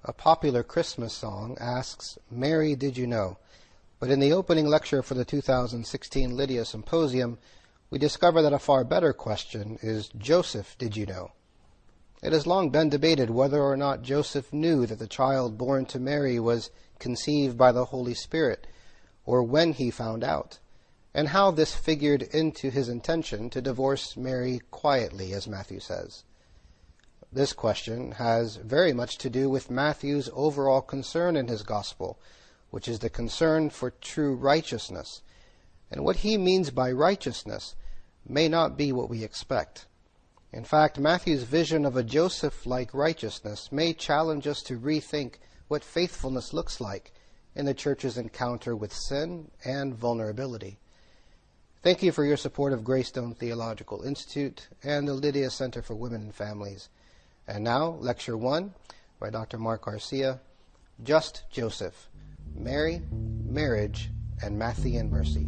A popular Christmas song asks, "Mary, did you know?" But in the opening lecture for the 2016 Lydia Symposium, we discover that a far better question is, "Joseph, did you know?" It has long been debated whether or not Joseph knew that the child born to Mary was conceived by the Holy Spirit, or when he found out, and how this figured into his intention to divorce Mary quietly, as Matthew says. This question has very much to do with Matthew's overall concern in his gospel, which is the concern for true righteousness. And what he means by righteousness may not be what we expect. In fact, Matthew's vision of a Joseph-like righteousness may challenge us to rethink what faithfulness looks like in the church's encounter with sin and vulnerability. Thank you for your support of Greystone Theological Institute and the Lydia Center for Women and Families. And now, Lecture 1 by Dr. Mark Garcia, Just Joseph, Mary, Marriage, and Matthean Mercy.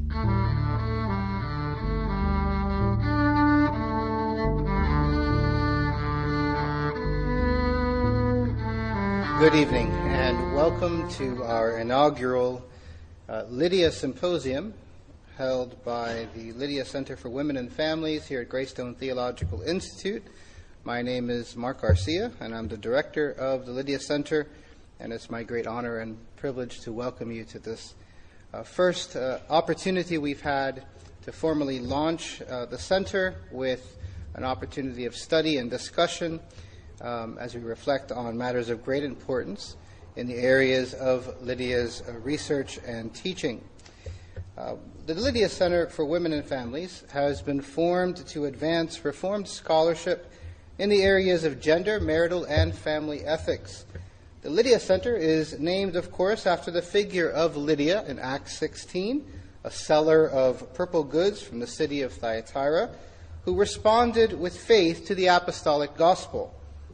Good evening, and welcome to our inaugural Lydia Symposium held by the Lydia Center for Women and Families here at Greystone Theological Institute. My name is Mark Garcia, and I'm the director of the Lydia Center, and it's my great honor and privilege to welcome you to this first opportunity we've had to formally launch the center with an opportunity of study and discussion as we reflect on matters of great importance in the areas of Lydia's research and teaching. The Lydia Center for Women and Families has been formed to advance Reformed scholarship in the areas of gender, marital, and family ethics. The Lydia Center is named, of course, after the figure of Lydia in Acts 16, a seller of purple goods from the city of Thyatira, who responded with faith to the apostolic gospel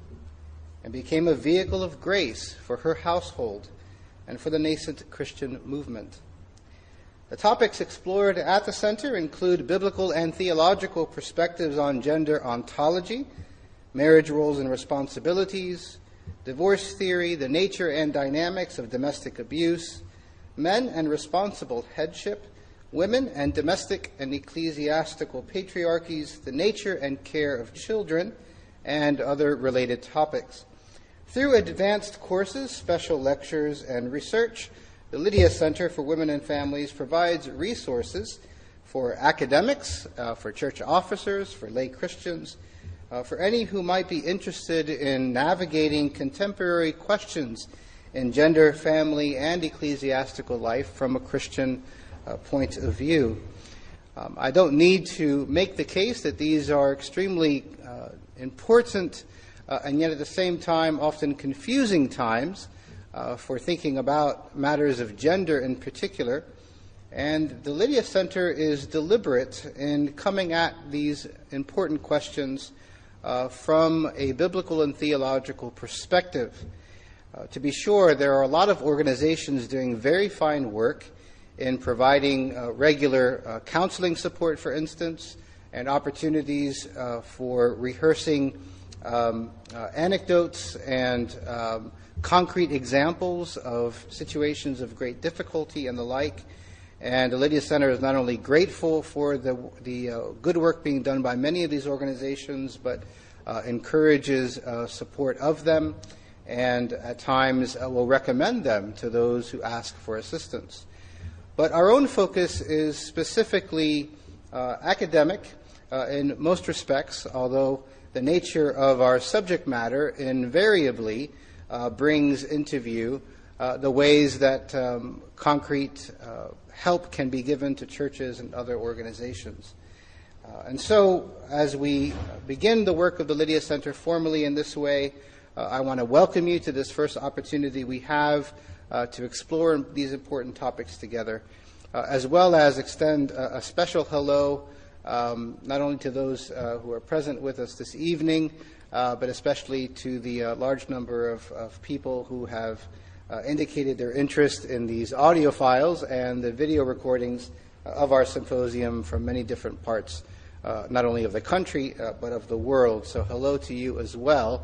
and became a vehicle of grace for her household and for the nascent Christian movement. The topics explored at the center include biblical and theological perspectives on gender ontology, marriage roles and responsibilities, divorce theory, the nature and dynamics of domestic abuse, men and responsible headship, women and domestic and ecclesiastical patriarchies, the nature and care of children, and other related topics. Through advanced courses, special lectures, and research, the Lydia Center for Women and Families provides resources for academics, for church officers, for lay Christians, for any who might be interested in navigating contemporary questions in gender, family, and ecclesiastical life from a Christian point of view. I don't need to make the case that these are extremely important and yet at the same time often confusing times for thinking about matters of gender in particular. And the Lydia Center is deliberate in coming at these important questions from a biblical and theological perspective. To be sure, there are a lot of organizations doing very fine work in providing regular counseling support, for instance, and opportunities for rehearsing anecdotes and concrete examples of situations of great difficulty and the like. And the Lydia Center is not only grateful for the good work being done by many of these organizations, but encourages support of them, and at times will recommend them to those who ask for assistance. But our own focus is specifically academic in most respects, although the nature of our subject matter invariably brings into view the ways that concrete help can be given to churches and other organizations. And so, as we begin the work of the Lydia Center formally in this way, I want to welcome you to this first opportunity we have to explore these important topics together, as well as extend a special hello not only to those who are present with us this evening, but especially to the large number of people who have indicated their interest in these audio files and the video recordings of our symposium from many different parts, not only of the country, but of the world. So hello to you as well.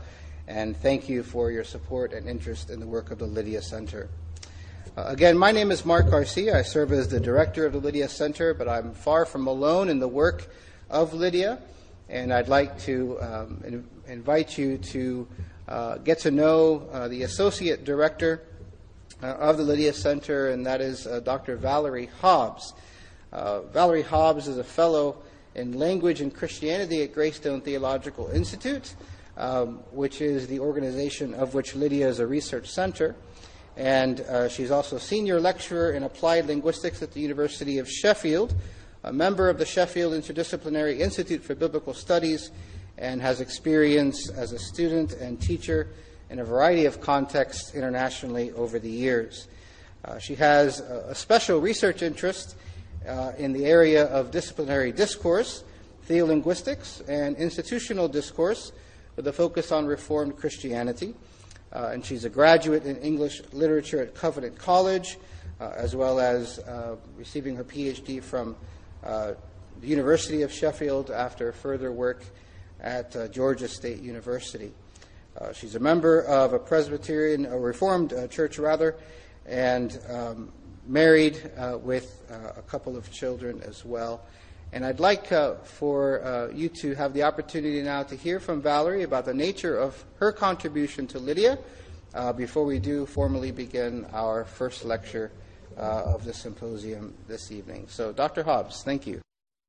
and thank you for your support and interest in the work of the Lydia Center. Again, my name is Mark Garcia. I serve as the director of the Lydia Center, but I'm far from alone in the work of Lydia, and I'd like to invite you to get to know the associate director of the Lydia Center, and that is Dr. Valerie Hobbs. Valerie Hobbs is a fellow in language and Christianity at Greystone Theological Institute, which is the organization of which Lydia is a research center. And she's also senior lecturer in applied linguistics at the University of Sheffield, a member of the Sheffield Interdisciplinary Institute for Biblical Studies, and has experience as a student and teacher in a variety of contexts internationally over the years. She has a special research interest in the area of disciplinary discourse, theolinguistics, and institutional discourse, with a focus on Reformed Christianity. And she's a graduate in English literature at Covenant College, as well as receiving her PhD from the University of Sheffield after further work at Georgia State University. She's a member of a Reformed church, and married with a couple of children as well. And I'd like for you to have the opportunity now to hear from Valerie about the nature of her contribution to Lydia before we do formally begin our first lecture of the symposium this evening. So, Dr. Hobbs, thank you.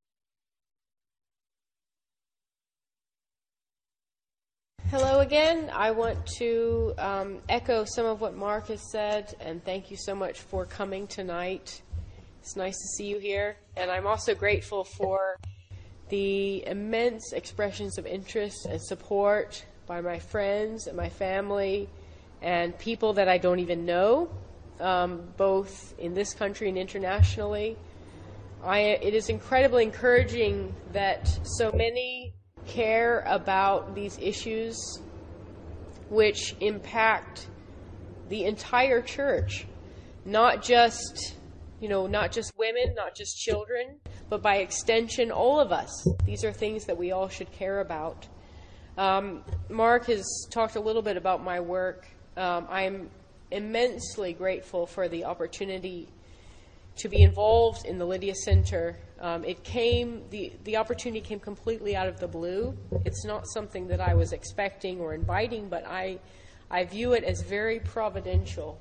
Hello again. I want to echo some of what Mark has said, and thank you so much for coming tonight. It's nice to see you here, and I'm also grateful for the immense expressions of interest and support by my friends and my family and people that I don't even know, both in this country and internationally. It is incredibly encouraging that so many care about these issues which impact the entire church, not just women, not just children, but by extension, all of us. These are things that we all should care about. Mark has talked a little bit about my work. I'm immensely grateful for the opportunity to be involved in the Lydia Center. The opportunity came completely out of the blue. It's not something that I was expecting or inviting, but I view it as very providential.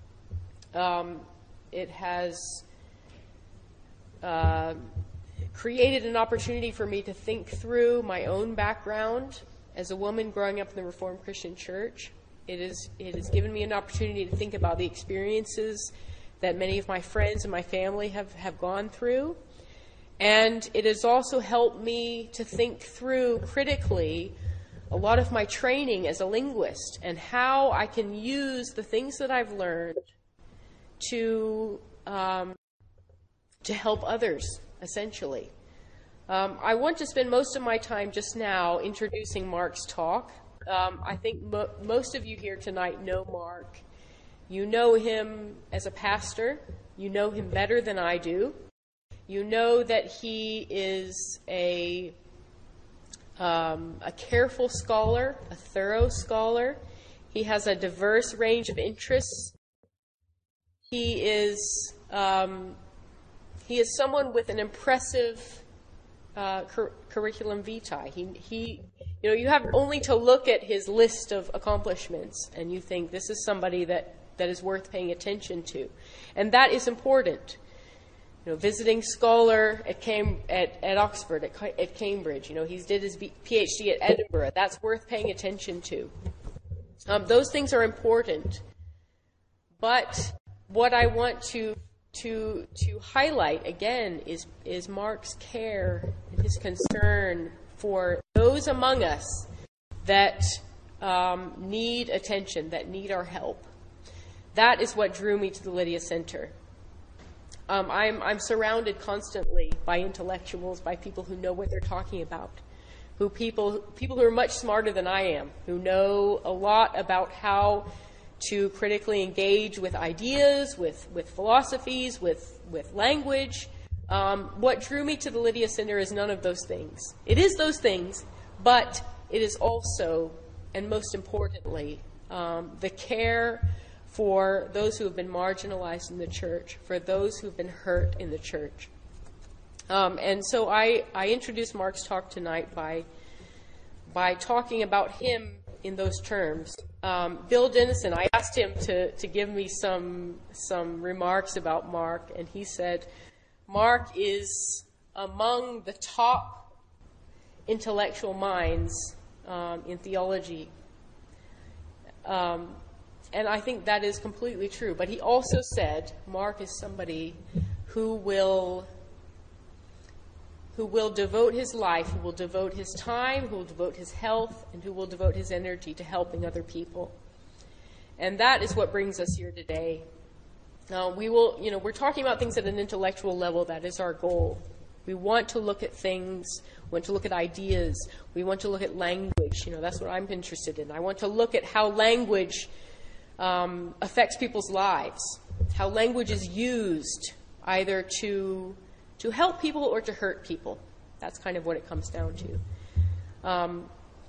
It has created an opportunity for me to think through my own background as a woman growing up in the Reformed Christian Church. It has given me an opportunity to think about the experiences that many of my friends and my family have gone through. And it has also helped me to think through critically a lot of my training as a linguist and how I can use the things that I've learned to help others, essentially. I want to spend most of my time just now introducing Mark's talk. I think most of you here tonight know Mark. You know him as a pastor. You know him better than I do. You know that he is a careful scholar, a thorough scholar. He has a diverse range of interests. He is someone with an impressive curriculum vitae. You have only to look at his list of accomplishments, and you think this is somebody that is worth paying attention to, and that is important. Visiting scholar at Oxford, at Cambridge. He did his PhD at Edinburgh. That's worth paying attention to. Those things are important. But what I want to highlight again is Mark's care and his concern for those among us that need attention, that need our help. That is what drew me to the Lydia Center. I'm surrounded constantly by intellectuals, by people who know what they're talking about, people who are much smarter than I am, who know a lot about how to critically engage with ideas, with philosophies, with language. What drew me to the Lydia Center is none of those things. It is those things, but it is also and most importantly, the care for those who have been marginalized in the church, for those who have been hurt in the church. And so I introduced Mark's talk tonight by talking about him in those terms. Bill Dennison, I asked him to give me some remarks about Mark, and he said, Mark is among the top intellectual minds in theology. And I think that is completely true. But he also said Mark is somebody who will devote his life, who will devote his time, who will devote his health, and who will devote his energy to helping other people. And that is what brings us here today. We're talking about things at an intellectual level. That is our goal. We want to look at things, we want to look at ideas, we want to look at language. That's what I'm interested in. I want to look at how language affects people's lives, how language is used either to help people or to hurt people. That's kind of what it comes down to.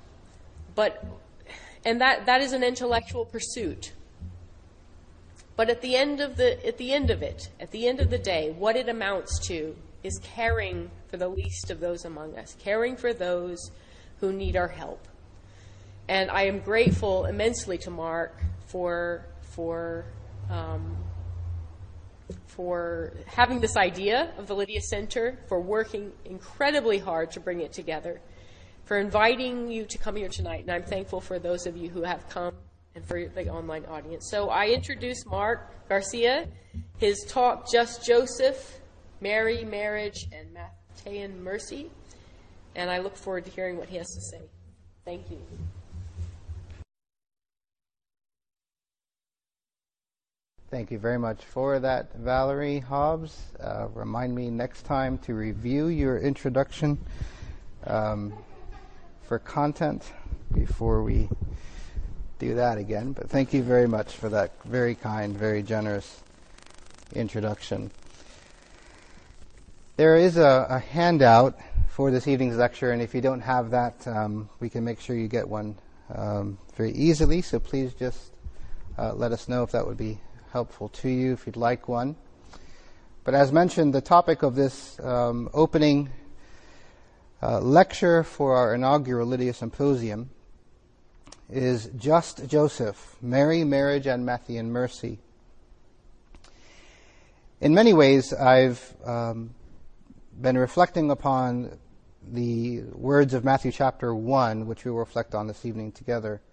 That is an intellectual pursuit. But at the end of the day, what it amounts to is caring for the least of those among us, caring for those who need our help. And I am grateful immensely to Mark for having this idea of the Lydia Center, for working incredibly hard to bring it together, for inviting you to come here tonight. And I'm thankful for those of you who have come and for the online audience. So I introduced Mark Garcia, his talk, Just Joseph, Mary, Marriage, and Matthean Mercy. And I look forward to hearing what he has to say. Thank you. Thank you very much for that, Valerie Hobbs. Remind me next time to review your introduction for content before we do that again. But thank you very much for that very kind, very generous introduction. There is a handout for this evening's lecture, and if you don't have that, we can make sure you get one very easily. So please just let us know if that would be helpful to you, if you'd like one. But as mentioned, the topic of this opening lecture for our inaugural Lydia Symposium is Just Joseph, Mary, Marriage, and Matthean Mercy. In many ways, I've been reflecting upon the words of Matthew chapter 1, which we will reflect on this evening together,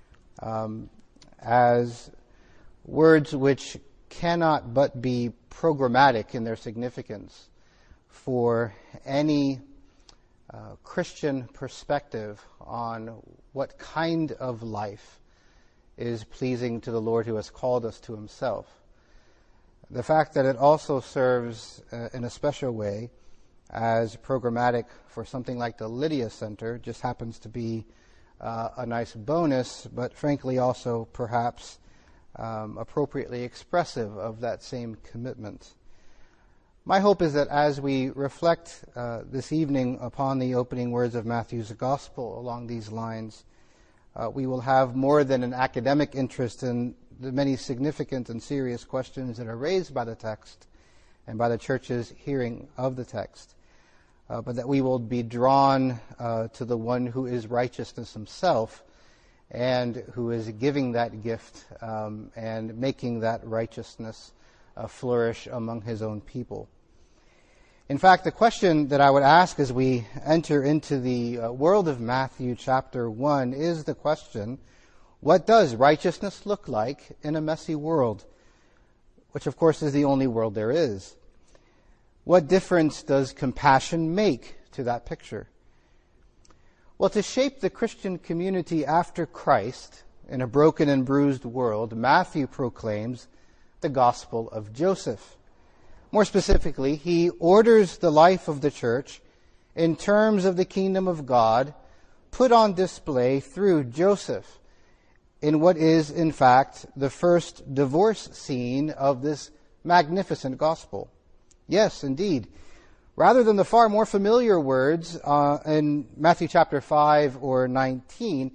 as words which cannot but be programmatic in their significance for any Christian perspective on what kind of life is pleasing to the Lord who has called us to himself. The fact that it also serves in a special way as programmatic for something like the Lydia Center just happens to be a nice bonus, but frankly also perhaps appropriately expressive of that same commitment. My hope is that as we reflect this evening upon the opening words of Matthew's Gospel along these lines, we will have more than an academic interest in the many significant and serious questions that are raised by the text and by the church's hearing of the text, but that we will be drawn to the one who is righteousness himself and who is giving that gift and making that righteousness flourish among his own people. In fact, the question that I would ask as we enter into the world of Matthew chapter 1 is the question, what does righteousness look like in a messy world? Which, of course, is the only world there is. What difference does compassion make to that picture? Well, to shape the Christian community after Christ in a broken and bruised world, Matthew proclaims the gospel of Joseph. More specifically, he orders the life of the church in terms of the kingdom of God put on display through Joseph in what is, in fact, the first divorce scene of this magnificent gospel. Yes, indeed. Rather than the far more familiar words in Matthew chapter 5 or 19,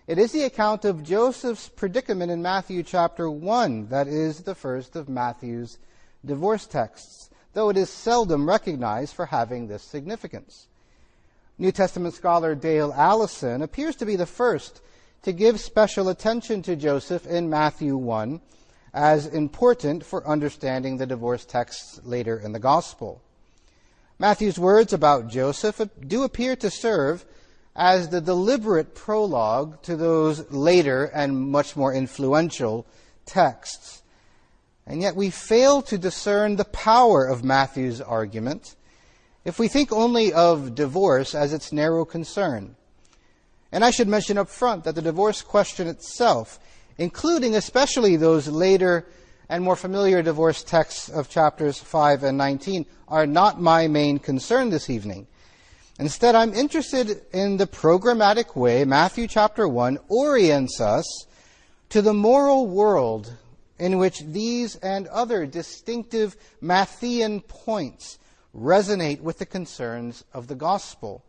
It is the account of Joseph's predicament in Matthew chapter 1 that is the first of Matthew's divorce texts, though it is seldom recognized for having this significance. New Testament scholar Dale Allison appears to be the first to give special attention to Joseph in Matthew 1 as important for understanding the divorce texts later in the Gospel. Matthew's words about Joseph do appear to serve as the deliberate prologue to those later and much more influential texts. And yet we fail to discern the power of Matthew's argument if we think only of divorce as its narrow concern. And I should mention up front that the divorce question itself, including especially those later and more familiar divorce texts of chapters 5 and 19, are not my main concern this evening. Instead, I'm interested in the programmatic way Matthew chapter 1 orients us to the moral world in which these and other distinctive Matthean points resonate with the concerns of the gospel.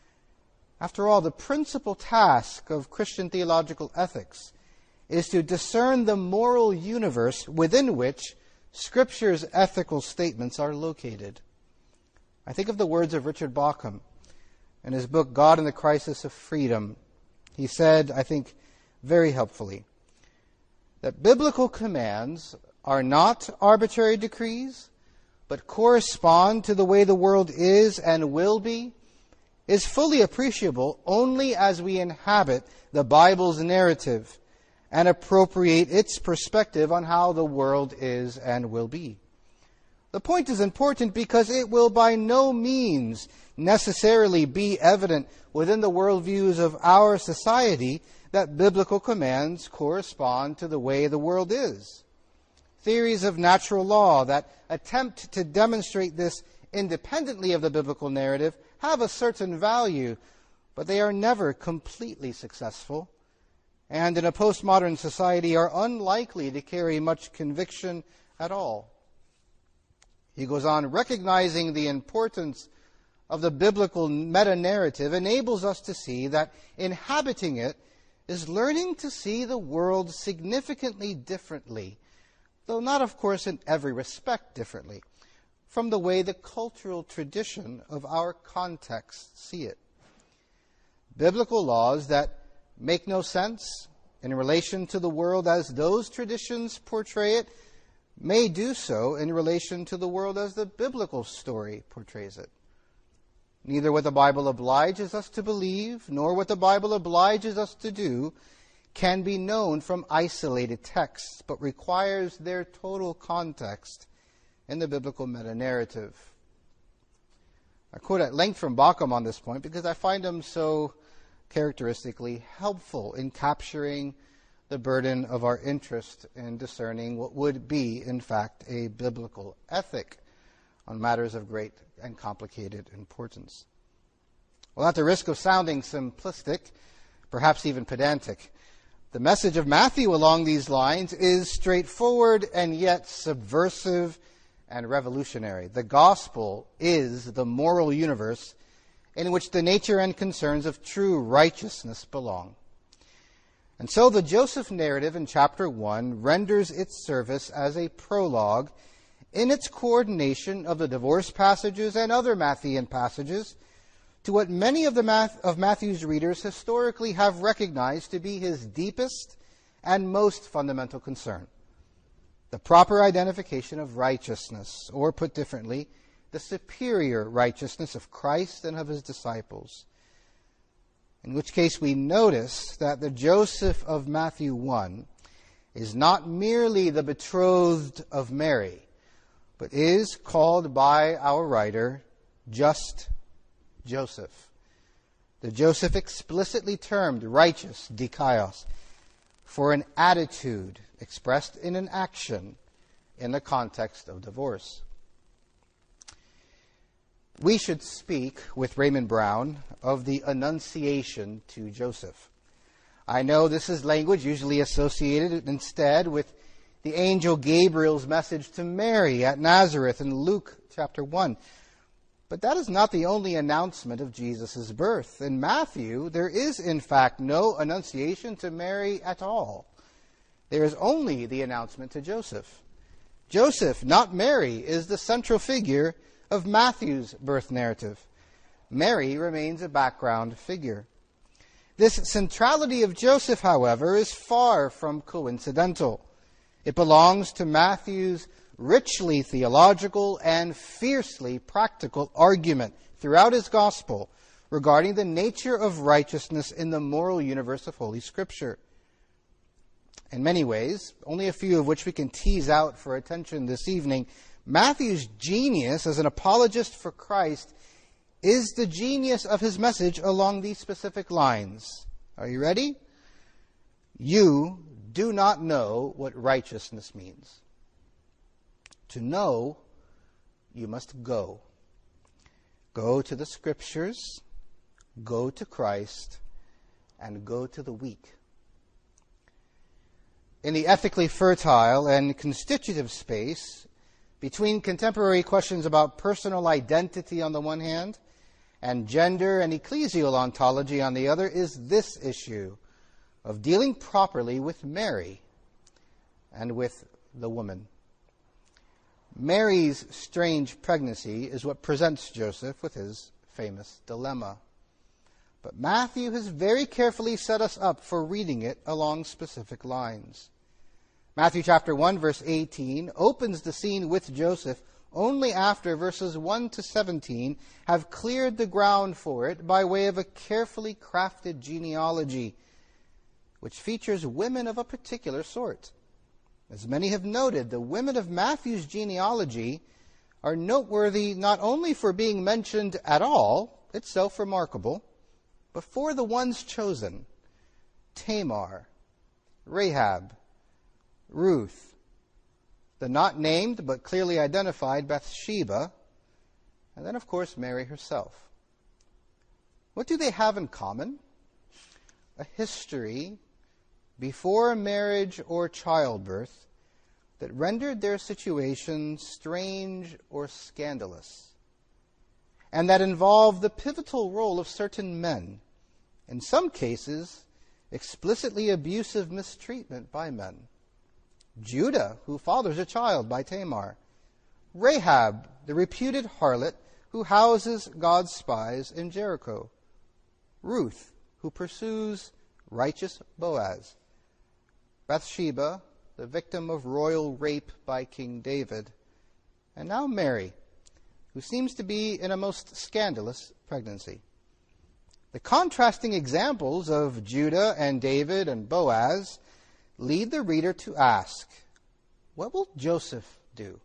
After all, the principal task of Christian theological ethics is to discern the moral universe within which Scripture's ethical statements are located. I think of the words of Richard Bauckham in his book, God and the Crisis of Freedom. He said, I think very helpfully, that biblical commands are not arbitrary decrees, but correspond to the way the world is and will be, is fully appreciable only as we inhabit the Bible's narrative and appropriate its perspective on how the world is and will be. The point is important because it will by no means necessarily be evident within the worldviews of our society that biblical commands correspond to the way the world is. Theories of natural law that attempt to demonstrate this independently of the biblical narrative have a certain value, but they are never completely successful, and in a postmodern society are unlikely to carry much conviction at all. He goes on, recognizing the importance of the biblical meta-narrative enables us to see that inhabiting it is learning to see the world significantly differently, though not, of course, in every respect differently, from the way the cultural tradition of our context see it. Biblical laws that make no sense in relation to the world as those traditions portray it may do so in relation to the world as the biblical story portrays it. Neither what the Bible obliges us to believe, nor what the Bible obliges us to do, can be known from isolated texts, but requires their total context in the biblical meta-narrative. I quote at length from Bauckham on this point because I find him so characteristically helpful in capturing the burden of our interest in discerning what would be, in fact, a biblical ethic on matters of great and complicated importance. Well, at the risk of sounding simplistic, perhaps even pedantic, the message of Matthew along these lines is straightforward and yet subversive and revolutionary. The gospel is the moral universe in which the nature and concerns of true righteousness belong. And so the Joseph narrative in chapter 1 renders its service as a prologue in its coordination of the divorce passages and other Matthean passages to what many of Matthew's readers historically have recognized to be his deepest and most fundamental concern: the proper identification of righteousness, or put differently, the superior righteousness of Christ and of his disciples. In which case we notice that the Joseph of Matthew 1 is not merely the betrothed of Mary, but is called by our writer just Joseph. The Joseph explicitly termed righteous, dikaios, for an attitude expressed in an action in the context of divorce. We should speak with Raymond Brown of the Annunciation to Joseph. I know this is language usually associated instead with the angel Gabriel's message to Mary at Nazareth in Luke chapter 1. But that is not the only announcement of Jesus' birth. In Matthew, there is in fact no annunciation to Mary at all. There is only the announcement to Joseph. Joseph, not Mary, is the central figure of Matthew's birth narrative. Mary remains a background figure. This centrality of Joseph, however, is far from coincidental. It belongs to Matthew's richly theological and fiercely practical argument throughout his gospel regarding the nature of righteousness in the moral universe of Holy Scripture. In many ways, only a few of which we can tease out for attention this evening, Matthew's genius as an apologist for Christ is the genius of his message along these specific lines. Are you ready? You do not know what righteousness means. To know, you must go. Go to the Scriptures, go to Christ, and go to the weak. In the ethically fertile and constitutive space between contemporary questions about personal identity on the one hand and gender and ecclesial ontology on the other is this issue of dealing properly with Mary and with the woman. Mary's strange pregnancy is what presents Joseph with his famous dilemma. But Matthew has very carefully set us up for reading it along specific lines. Matthew chapter 1, verse 18 opens the scene with Joseph only after verses 1 to 17 have cleared the ground for it by way of a carefully crafted genealogy, which features women of a particular sort. As many have noted, the women of Matthew's genealogy are noteworthy not only for being mentioned at all, itself remarkable, but for the ones chosen: Tamar, Rahab, Ruth, the not named but clearly identified Bathsheba, and then, of course, Mary herself. What do they have in common? A history before marriage or childbirth that rendered their situation strange or scandalous, and that involved the pivotal role of certain men, in some cases explicitly abusive mistreatment by men. Judah, who fathers a child by Tamar. Rahab, the reputed harlot who houses God's spies in Jericho. Ruth, who pursues righteous Boaz. Bathsheba, the victim of royal rape by King David. And now Mary, who seems to be in a most scandalous pregnancy. The contrasting examples of Judah and David and Boaz lead the reader to ask, what will Joseph do?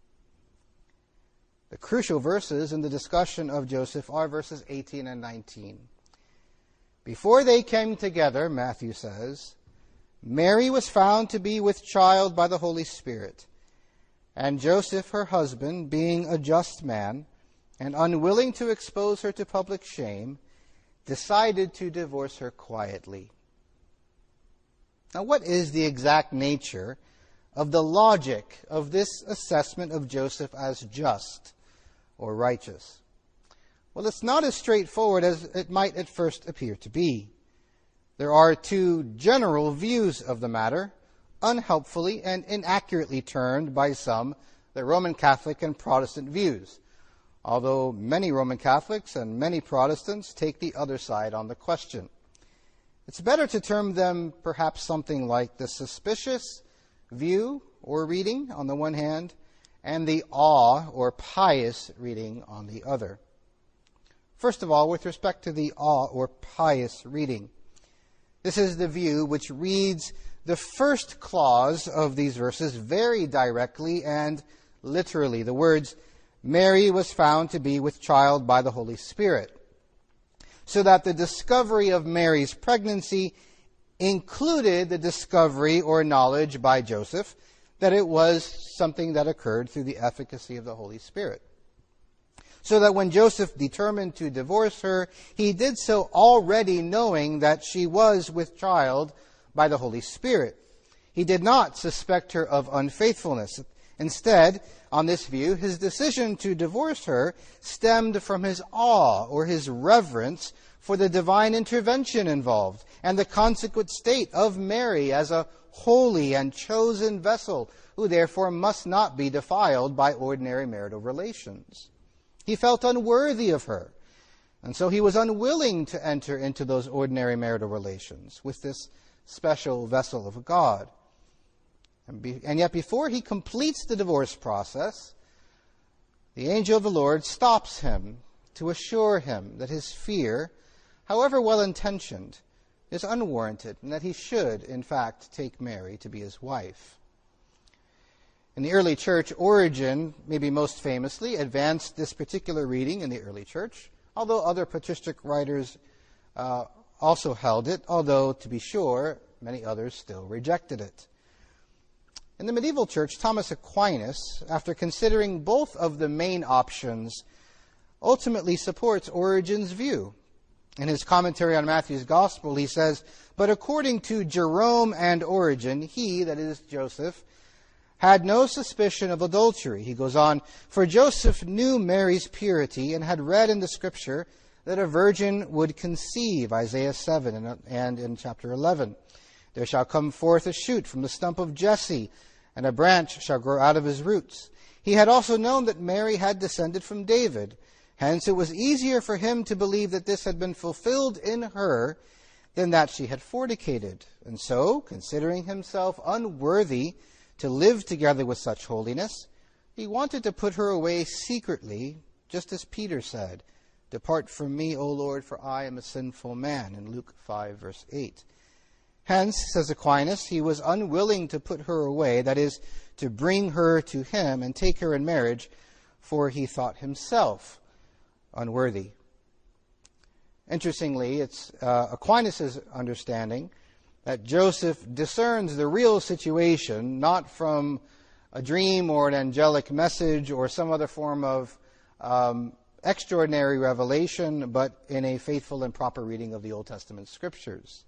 The crucial verses in the discussion of Joseph are verses 18 and 19. Before they came together, Matthew says, Mary was found to be with child by the Holy Spirit, and Joseph, her husband, being a just man and unwilling to expose her to public shame, decided to divorce her quietly. Now, what is the exact nature of the logic of this assessment of Joseph as just or righteous? Well, it's not as straightforward as it might at first appear to be. There are two general views of the matter, unhelpfully and inaccurately termed by some the Roman Catholic and Protestant views, although many Roman Catholics and many Protestants take the other side on the question. It's better to term them perhaps something like the suspicious view or reading on the one hand, and the awe or pious reading on the other. First of all, with respect to the awe or pious reading, this is the view which reads the first clause of these verses very directly and literally. The words, Mary was found to be with child by the Holy Spirit, so that the discovery of Mary's pregnancy included the discovery or knowledge by Joseph that it was something that occurred through the efficacy of the Holy Spirit. So that when Joseph determined to divorce her, he did so already knowing that she was with child by the Holy Spirit. He did not suspect her of unfaithfulness. Instead, on this view, his decision to divorce her stemmed from his awe or his reverence for the divine intervention involved and the consequent state of Mary as a holy and chosen vessel who therefore must not be defiled by ordinary marital relations. He felt unworthy of her, and so he was unwilling to enter into those ordinary marital relations with this special vessel of God. And yet before he completes the divorce process, the angel of the Lord stops him to assure him that his fear, however well-intentioned, is unwarranted, and that he should, in fact, take Mary to be his wife. In the early church, Origen, maybe most famously, advanced this particular reading in the early church, although other patristic writers also held it, although, to be sure, many others still rejected it. In the medieval church, Thomas Aquinas, after considering both of the main options, ultimately supports Origen's view. In his commentary on Matthew's Gospel, he says, "But according to Jerome and Origen, he," that is Joseph, "had no suspicion of adultery." He goes on, "For Joseph knew Mary's purity and had read in the Scripture that a virgin would conceive," Isaiah 7 and in chapter 11. "There shall come forth a shoot from the stump of Jesse, and a branch shall grow out of his roots." He had also known that Mary had descended from David. Hence it was easier for him to believe that this had been fulfilled in her than that she had fornicated. And so, considering himself unworthy to live together with such holiness, he wanted to put her away secretly, just as Peter said, "Depart from me, O Lord, for I am a sinful man," in Luke 5, verse 8. Hence, says Aquinas, he was unwilling to put her away, that is, to bring her to him and take her in marriage, for he thought himself unworthy. Interestingly, it's Aquinas' understanding that Joseph discerns the real situation not from a dream or an angelic message or some other form of extraordinary revelation, but in a faithful and proper reading of the Old Testament Scriptures.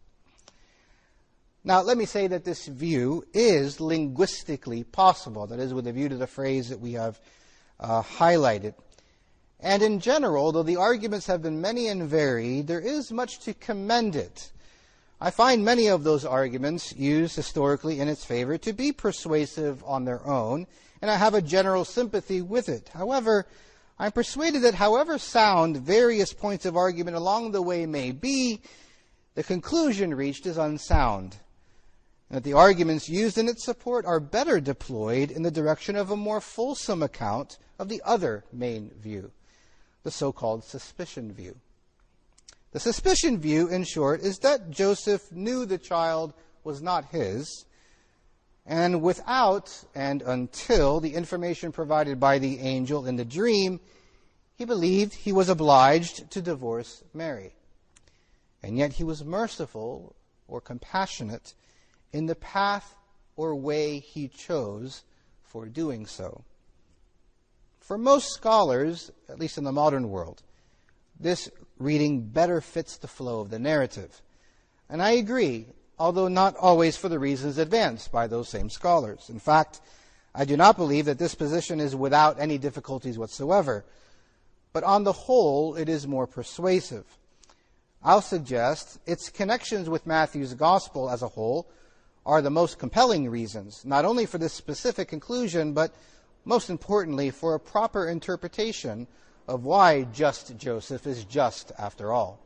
Now, let me say that this view is linguistically possible, that is, with a view to the phrase that we have highlighted. And in general, though the arguments have been many and varied, there is much to commend it. I find many of those arguments used historically in its favor to be persuasive on their own, and I have a general sympathy with it. However, I'm persuaded that however sound various points of argument along the way may be, the conclusion reached is unsound, and that the arguments used in its support are better deployed in the direction of a more fulsome account of the other main view, the so-called suspicion view. The suspicion view, in short, is that Joseph knew the child was not his, and without and until the information provided by the angel in the dream, he believed he was obliged to divorce Mary. And yet he was merciful or compassionate in the path or way he chose for doing so. For most scholars, at least in the modern world, this reading better fits the flow of the narrative. And I agree, although not always for the reasons advanced by those same scholars. In fact, I do not believe that this position is without any difficulties whatsoever. But on the whole, it is more persuasive. I'll suggest its connections with Matthew's Gospel as a whole are the most compelling reasons, not only for this specific conclusion, but most importantly, for a proper interpretation of why just Joseph is just after all.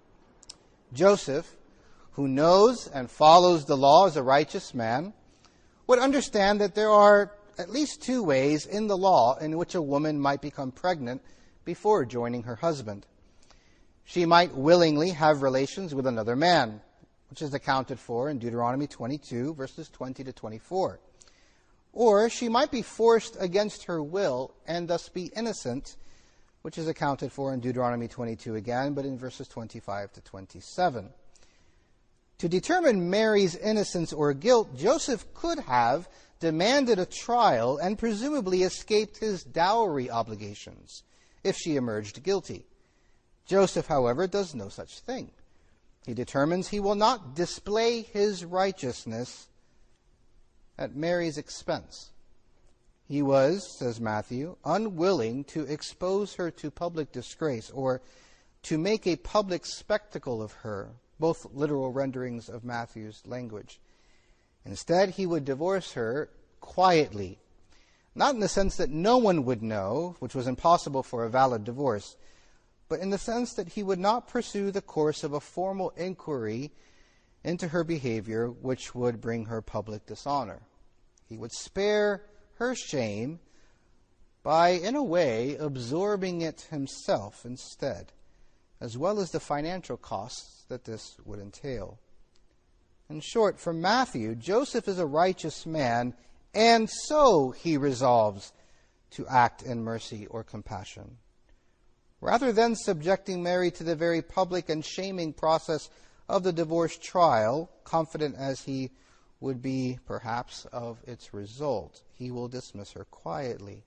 Joseph, who knows and follows the law as a righteous man, would understand that there are at least two ways in the law in which a woman might become pregnant before joining her husband. She might willingly have relations with another man, which is accounted for in Deuteronomy 22, verses 20 to 24. Or she might be forced against her will and thus be innocent, which is accounted for in Deuteronomy 22 again, but in verses 25 to 27. To determine Mary's innocence or guilt, Joseph could have demanded a trial and presumably escaped his dowry obligations if she emerged guilty. Joseph, however, does no such thing. He determines he will not display his righteousness at Mary's expense. He was, says Matthew, unwilling to expose her to public disgrace or to make a public spectacle of her, both literal renderings of Matthew's language. Instead, he would divorce her quietly, not in the sense that no one would know, which was impossible for a valid divorce, but in the sense that he would not pursue the course of a formal inquiry into her behavior, which would bring her public dishonor. He would spare her shame by, in a way, absorbing it himself instead, as well as the financial costs that this would entail. In short, for Matthew, Joseph is a righteous man, and so he resolves to act in mercy or compassion. Rather than subjecting Mary to the very public and shaming process of the divorce trial, confident as he would be, perhaps, of its result, he will dismiss her quietly.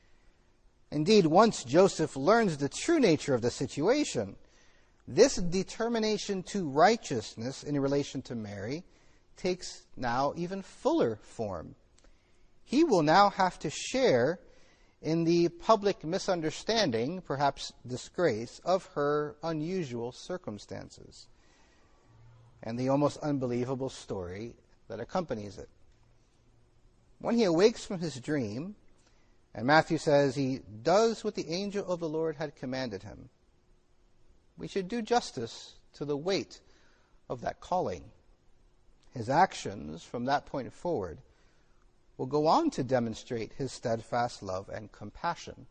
Indeed, once Joseph learns the true nature of the situation, this determination to righteousness in relation to Mary takes now even fuller form. He will now have to share in the public misunderstanding, perhaps disgrace, of her unusual circumstances and the almost unbelievable story that accompanies it. When he awakes from his dream, and Matthew says he does what the angel of the Lord had commanded him, we should do justice to the weight of that calling. His actions from that point forward will go on to demonstrate his steadfast love and compassion.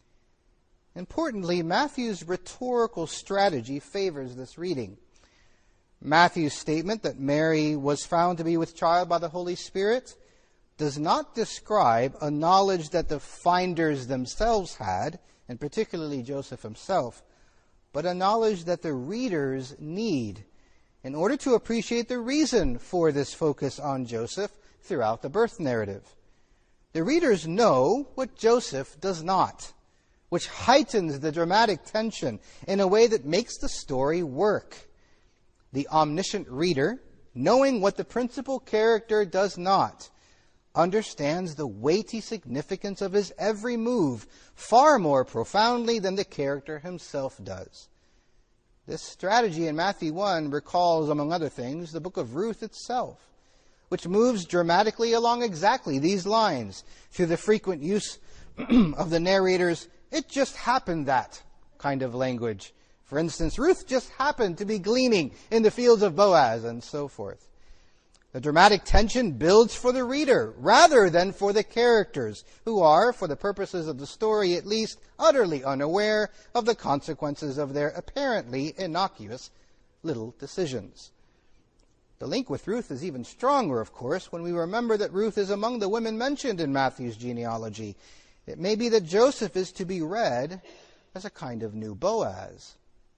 Importantly, Matthew's rhetorical strategy favors this reading. Matthew's statement that Mary was found to be with child by the Holy Spirit does not describe a knowledge that the finders themselves had, and particularly Joseph himself, but a knowledge that the readers need in order to appreciate the reason for this focus on Joseph throughout the birth narrative. The readers know what Joseph does not, which heightens the dramatic tension in a way that makes the story work. The omniscient reader, knowing what the principal character does not, understands the weighty significance of his every move far more profoundly than the character himself does. This strategy in Matthew 1 recalls, among other things, the book of Ruth itself, which moves dramatically along exactly these lines through the frequent use of the narrator's "it just happened that" kind of language. For instance, Ruth just happened to be gleaning in the fields of Boaz, and so forth. The dramatic tension builds for the reader rather than for the characters, who are, for the purposes of the story at least, utterly unaware of the consequences of their apparently innocuous little decisions. The link with Ruth is even stronger, of course, when we remember that Ruth is among the women mentioned in Matthew's genealogy. It may be that Joseph is to be read as a kind of new Boaz.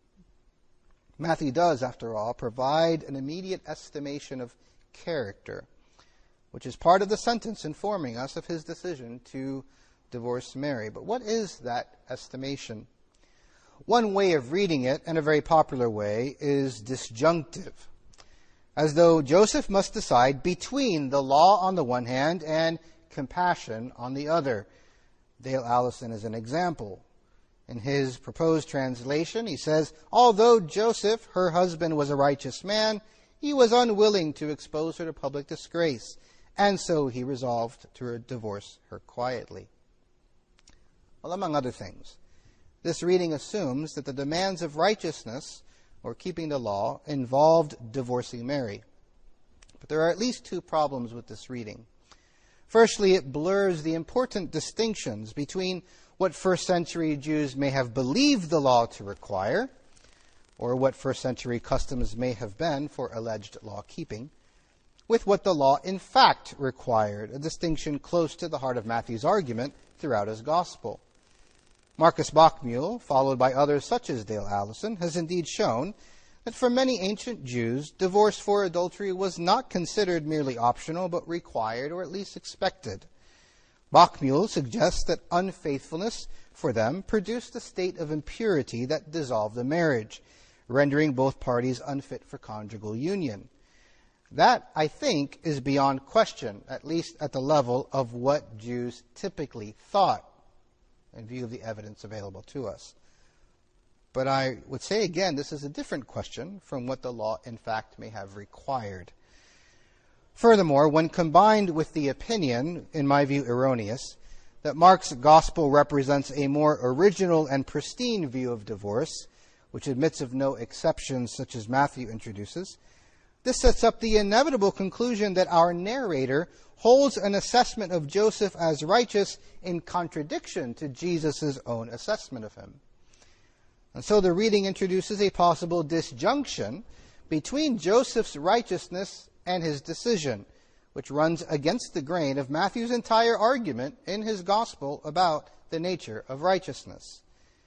Matthew does, after all, provide an immediate estimation of character, which is part of the sentence informing us of his decision to divorce Mary. But what is that estimation? One way of reading it, and a very popular way, is disjunctive, as though Joseph must decide between the law on the one hand and compassion on the other. Dale Allison is an example. In his proposed translation, he says, although Joseph, her husband, was a righteous man, he was unwilling to expose her to public disgrace, and so he resolved to divorce her quietly. Well, among other things, this reading assumes that the demands of righteousness, or keeping the law, involved divorcing Mary. But there are at least two problems with this reading. Firstly, it blurs the important distinctions between what first century Jews may have believed the law to require, or what first century customs may have been for alleged law keeping, with what the law in fact required, a distinction close to the heart of Matthew's argument throughout his gospel. Marcus Bockmuehl, followed by others such as Dale Allison, has indeed shown that for many ancient Jews, divorce for adultery was not considered merely optional, but required or at least expected. Bockmuehl suggests that unfaithfulness for them produced a state of impurity that dissolved the marriage, rendering both parties unfit for conjugal union. That, I think, is beyond question, at least at the level of what Jews typically thought in view of the evidence available to us. But I would say again, this is a different question from what the law, in fact, may have required. Furthermore, when combined with the opinion, in my view erroneous, that Mark's gospel represents a more original and pristine view of divorce, which admits of no exceptions such as Matthew introduces, this sets up the inevitable conclusion that our narrator holds an assessment of Joseph as righteous in contradiction to Jesus' own assessment of him. And so the reading introduces a possible disjunction between Joseph's righteousness and his decision, which runs against the grain of Matthew's entire argument in his gospel about the nature of righteousness.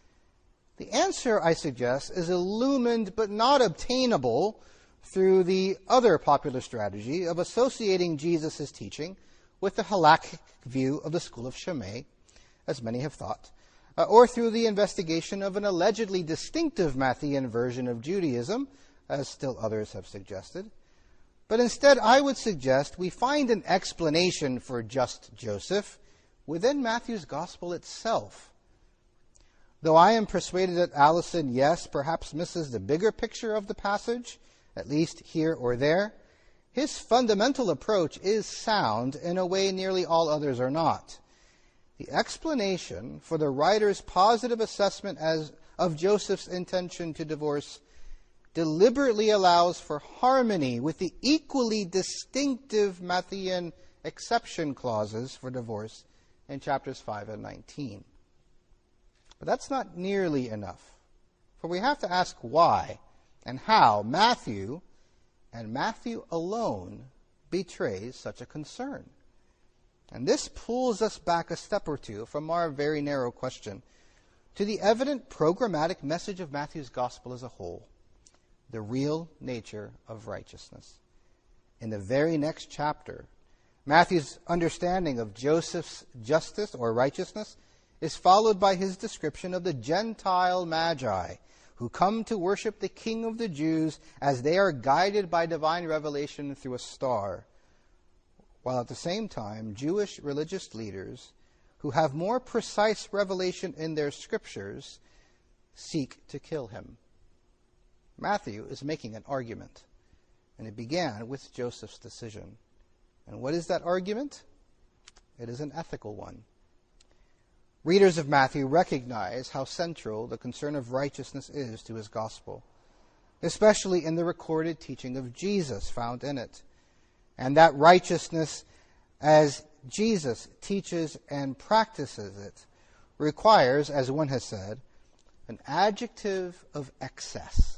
The answer, I suggest, is illumined but not obtainable through the other popular strategy of associating Jesus' teaching with the halakhic view of the school of Shammai, as many have thought, or through the investigation of an allegedly distinctive Matthean version of Judaism, as still others have suggested. But instead, I would suggest we find an explanation for just Joseph within Matthew's gospel itself. Though I am persuaded that Allison, yes, perhaps misses the bigger picture of the passage, at least here or there, his fundamental approach is sound in a way nearly all others are not. The explanation for the writer's positive assessment of Joseph's intention to divorce deliberately allows for harmony with the equally distinctive Matthean exception clauses for divorce in chapters 5 and 19. But that's not nearly enough, for we have to ask why and how Matthew, and Matthew alone, betrays such a concern. And this pulls us back a step or two from our very narrow question to the evident programmatic message of Matthew's gospel as a whole, the real nature of righteousness. In the very next chapter, Matthew's understanding of Joseph's justice or righteousness is followed by his description of the Gentile Magi who come to worship the King of the Jews as they are guided by divine revelation through a star, while at the same time Jewish religious leaders who have more precise revelation in their scriptures seek to kill him. Matthew is making an argument, and it began with Joseph's decision. And what is that argument? It is an ethical one. Readers of Matthew recognize how central the concern of righteousness is to his gospel, especially in the recorded teaching of Jesus found in it. And that righteousness, as Jesus teaches and practices it, requires, as one has said, an adjective of excess.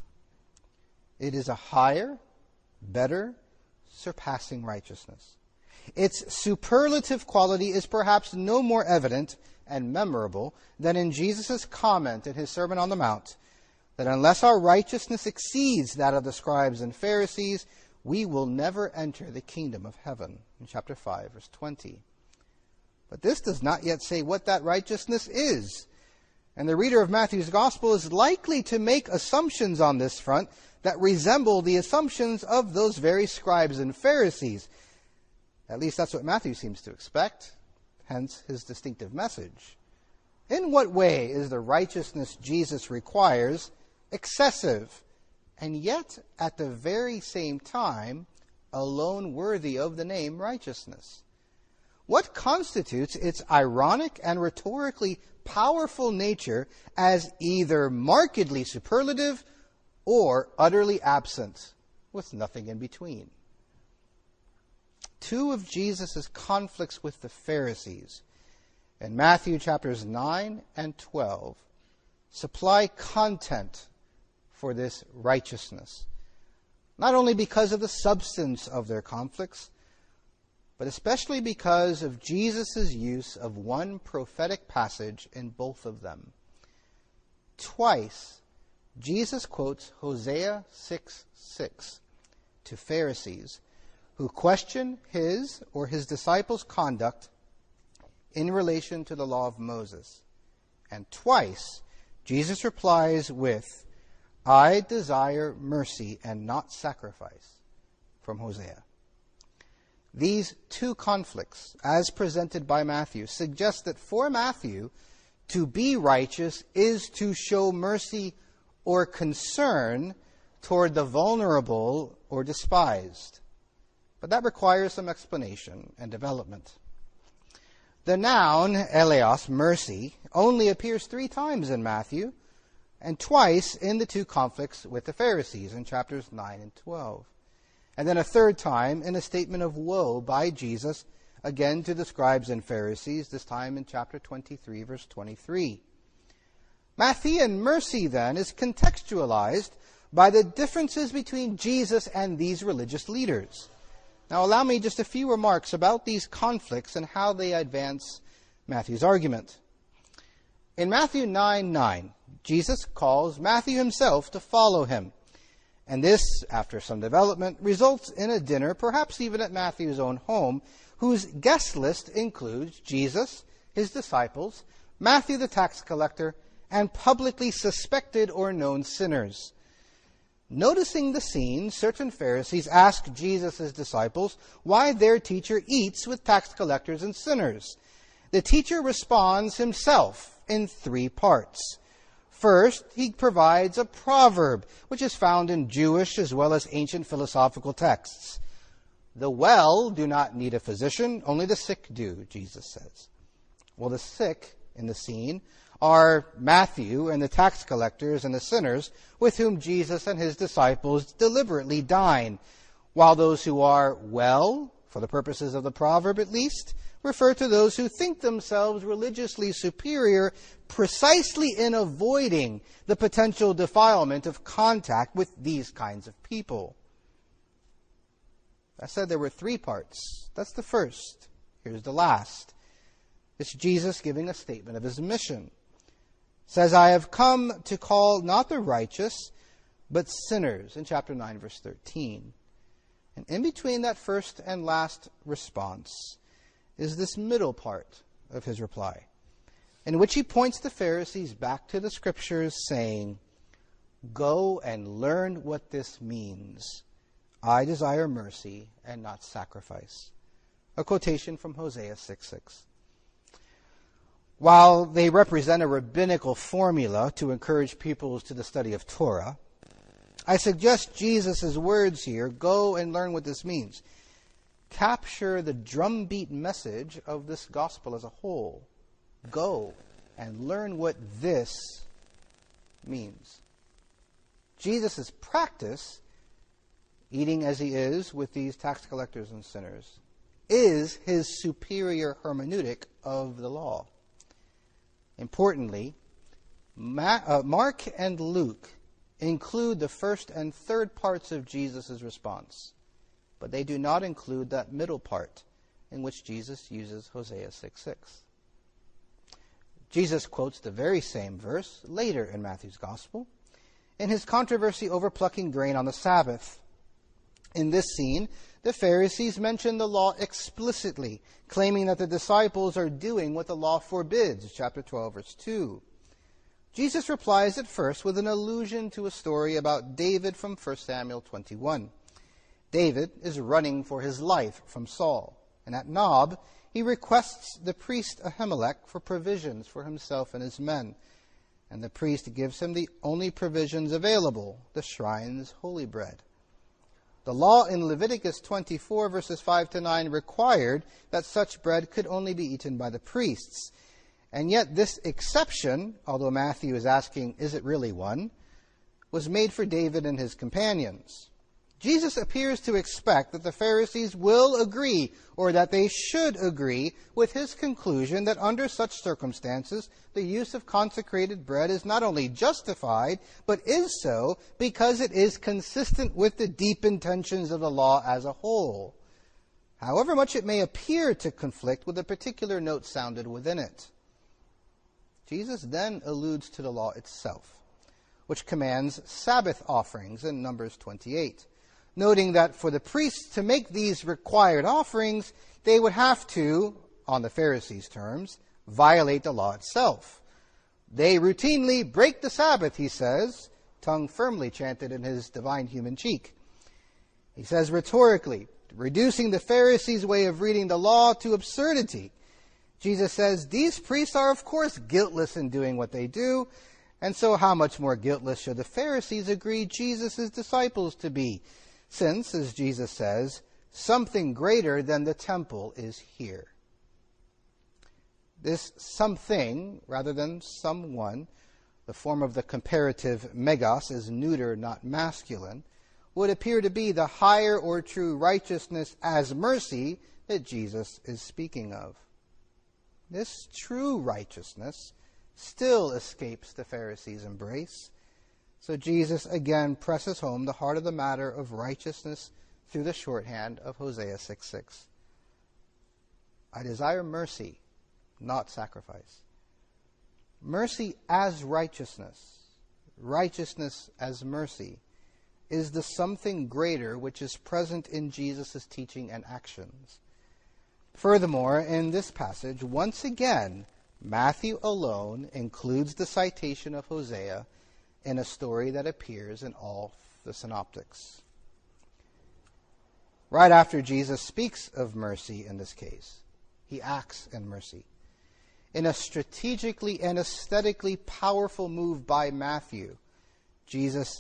It is a higher, better, surpassing righteousness. Its superlative quality is perhaps no more evident and memorable than in Jesus' comment in his Sermon on the Mount, that unless our righteousness exceeds that of the scribes and Pharisees, we will never enter the kingdom of heaven, in chapter 5, verse 20. But this does not yet say what that righteousness is. And the reader of Matthew's gospel is likely to make assumptions on this front that resemble the assumptions of those very scribes and Pharisees. At least that's what Matthew seems to expect, hence his distinctive message. In what way is the righteousness Jesus requires excessive, and yet at the very same time alone worthy of the name righteousness? What constitutes its ironic and rhetorically powerful nature as either markedly superlative or utterly absent, with nothing in between? Two of Jesus' conflicts with the Pharisees in Matthew chapters 9 and 12 supply content for this righteousness, not only because of the substance of their conflicts, but especially because of Jesus' use of one prophetic passage in both of them. Twice, Jesus quotes Hosea 6:6 to Pharisees who question his or his disciples' conduct in relation to the law of Moses. And twice, Jesus replies with, "I desire mercy and not sacrifice, from Hosea. These two conflicts, as presented by Matthew, suggest that for Matthew, to be righteous is to show mercy or concern toward the vulnerable or despised. But that requires some explanation and development. The noun, eleos, mercy, only appears 3 times in Matthew, and twice in the two conflicts with the Pharisees in chapters 9 and 12. And then a 3rd time in a statement of woe by Jesus, again to the scribes and Pharisees, this time in chapter 23, verse 23. Matthean mercy, then, is contextualized by the differences between Jesus and these religious leaders. Now, allow me just a few remarks about these conflicts and how they advance Matthew's argument. In Matthew 9:9, Jesus calls Matthew himself to follow him. And this, after some development, results in a dinner, perhaps even at Matthew's own home, whose guest list includes Jesus, his disciples, Matthew the tax collector, and publicly suspected or known sinners. Noticing the scene, certain Pharisees ask Jesus' disciples why their teacher eats with tax collectors and sinners. The teacher responds himself in 3 parts. First, he provides a proverb, which is found in Jewish as well as ancient philosophical texts. The well do not need a physician, only the sick do, Jesus says. Well, the sick in the scene are Matthew and the tax collectors and the sinners with whom Jesus and his disciples deliberately dine, while those who are well, for the purposes of the proverb at least, refer to those who think themselves religiously superior precisely in avoiding the potential defilement of contact with these kinds of people. I said there were 3 parts. That's the first. Here's the last. It's Jesus giving a statement of his mission. It says, I have come to call not the righteous, but sinners, in chapter 9, verse 13. And in between that first and last response is this middle part of his reply, in which he points the Pharisees back to the Scriptures, saying, Go and learn what this means. I desire mercy and not sacrifice. A quotation from Hosea 6:6. While they represent a rabbinical formula to encourage peoples to the study of Torah, I suggest Jesus' words here, go and learn what this means, capture the drumbeat message of this gospel as a whole. Go and learn what this means. Jesus' practice, eating as he is with these tax collectors and sinners, is his superior hermeneutic of the law. Importantly, Mark and Luke include the first and third parts of Jesus' response, but they do not include that middle part in which Jesus uses Hosea 6:6. Jesus quotes the very same verse later in Matthew's Gospel in his controversy over plucking grain on the Sabbath. In this scene, the Pharisees mention the law explicitly, claiming that the disciples are doing what the law forbids, chapter 12, verse 2. Jesus replies at first with an allusion to a story about David from 1 Samuel 21. David is running for his life from Saul, and at Nob, he requests the priest Ahimelech for provisions for himself and his men. And the priest gives him the only provisions available, the shrine's holy bread. The law in Leviticus 24, verses 5 to 9, required that such bread could only be eaten by the priests. And yet this exception, although Matthew is asking, is it really one, was made for David and his companions. Jesus appears to expect that the Pharisees will agree, or that they should agree, with his conclusion that under such circumstances, the use of consecrated bread is not only justified, but is so because it is consistent with the deep intentions of the law as a whole, however much it may appear to conflict with a particular note sounded within it. Jesus then alludes to the law itself, which commands Sabbath offerings in Numbers 28. Noting that for the priests to make these required offerings, they would have to, on the Pharisees' terms, violate the law itself. They routinely break the Sabbath, he says, tongue firmly chanted in his divine human cheek. He says rhetorically, reducing the Pharisees' way of reading the law to absurdity. Jesus says, these priests are of course guiltless in doing what they do, and so how much more guiltless should the Pharisees agree Jesus' disciples to be, since, as Jesus says, something greater than the temple is here. This something, rather than someone, the form of the comparative megas is neuter, not masculine, would appear to be the higher or true righteousness as mercy that Jesus is speaking of. This true righteousness still escapes the Pharisees' embrace. So Jesus again presses home the heart of the matter of righteousness through the shorthand of Hosea 6:6. I desire mercy, not sacrifice. Mercy as righteousness, righteousness as mercy, is the something greater which is present in Jesus' teaching and actions. Furthermore, in this passage, once again, Matthew alone includes the citation of Hosea in a story that appears in all the synoptics. Right after Jesus speaks of mercy in this case, he acts in mercy. In a strategically and aesthetically powerful move by Matthew, Jesus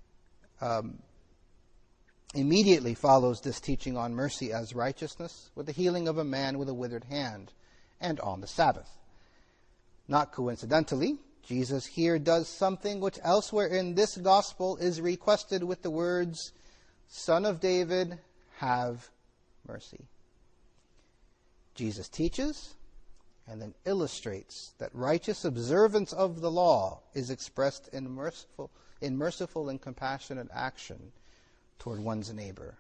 immediately follows this teaching on mercy as righteousness with the healing of a man with a withered hand, and on the Sabbath. Not coincidentally, Jesus here does something which elsewhere in this gospel is requested with the words, Son of David, have mercy. Jesus teaches and then illustrates that righteous observance of the law is expressed in merciful and compassionate action toward one's neighbor.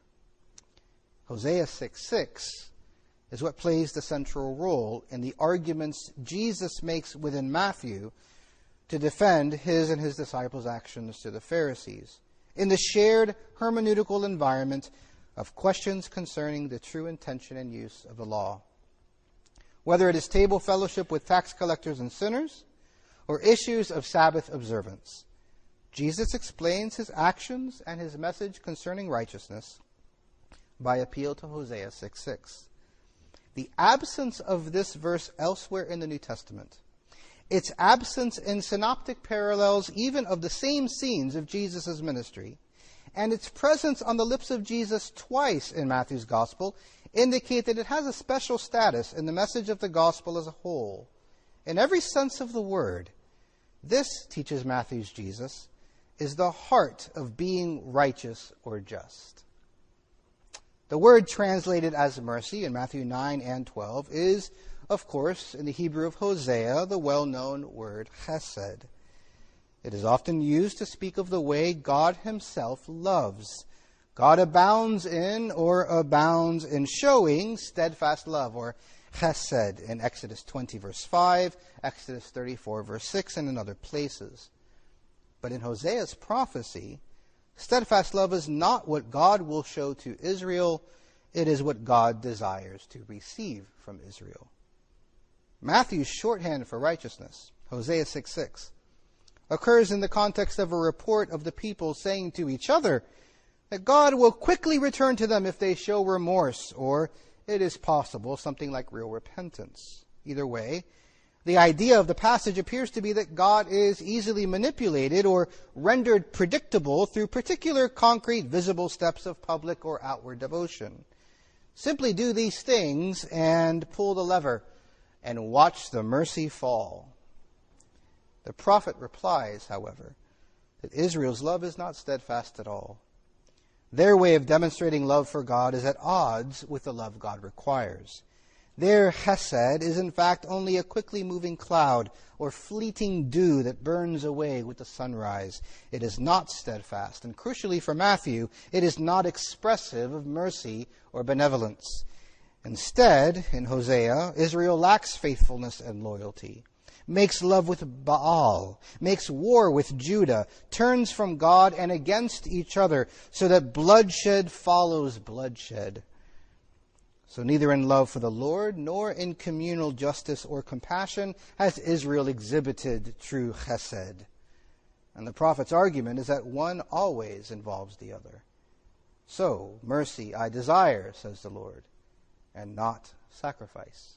Hosea 6:6 is what plays the central role in the arguments Jesus makes within Matthew to defend his and his disciples' actions to the Pharisees in the shared hermeneutical environment of questions concerning the true intention and use of the law. Whether it is table fellowship with tax collectors and sinners, or issues of Sabbath observance, Jesus explains his actions and his message concerning righteousness by appeal to Hosea 6:6. The absence of this verse elsewhere in the New Testament, its absence in synoptic parallels even of the same scenes of Jesus' ministry, and its presence on the lips of Jesus twice in Matthew's Gospel indicate that it has a special status in the message of the Gospel as a whole. In every sense of the word, this, teaches Matthew's Jesus, is the heart of being righteous or just. The word translated as mercy in Matthew 9 and 12 is, of course, in the Hebrew of Hosea, the well-known word chesed. It is often used to speak of the way God himself loves. God abounds in showing steadfast love, or chesed, in Exodus 20, verse 5, Exodus 34, verse 6, and in other places. But in Hosea's prophecy, steadfast love is not what God will show to Israel, it is what God desires to receive from Israel. Matthew's shorthand for righteousness, Hosea 6:6, occurs in the context of a report of the people saying to each other that God will quickly return to them if they show remorse, or, it is possible, something like real repentance. Either way, the idea of the passage appears to be that God is easily manipulated or rendered predictable through particular concrete visible steps of public or outward devotion. Simply do these things and pull the lever and watch the mercy fall. The prophet replies, however, that Israel's love is not steadfast at all. Their way of demonstrating love for God is at odds with the love God requires. Their chesed is in fact only a quickly moving cloud or fleeting dew that burns away with the sunrise. It is not steadfast, and crucially for Matthew, it is not expressive of mercy or benevolence. Instead, in Hosea, Israel lacks faithfulness and loyalty, makes love with Baal, makes war with Judah, turns from God and against each other, so that bloodshed follows bloodshed. So neither in love for the Lord nor in communal justice or compassion has Israel exhibited true chesed. And the prophet's argument is that one always involves the other. So, mercy I desire, says the Lord, and not sacrifice.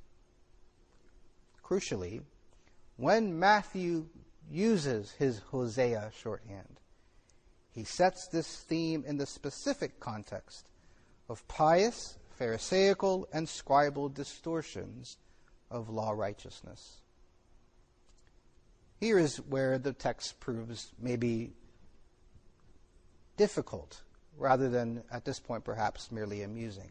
Crucially, when Matthew uses his Hosea shorthand, he sets this theme in the specific context of pious, pharisaical, and scribal distortions of law righteousness. Here is where the text proves maybe difficult, rather than, at this point, perhaps merely amusing.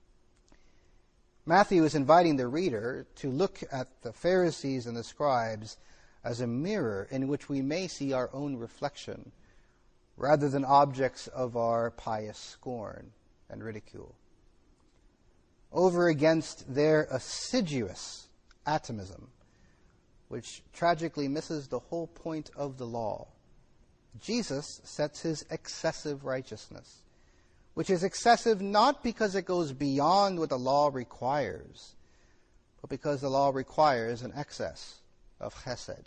Matthew is inviting the reader to look at the Pharisees and the scribes as a mirror in which we may see our own reflection, rather than objects of our pious scorn and ridicule. Over against their assiduous atomism, which tragically misses the whole point of the law, Jesus sets his excessive righteousness, which is excessive not because it goes beyond what the law requires, but because the law requires an excess of chesed.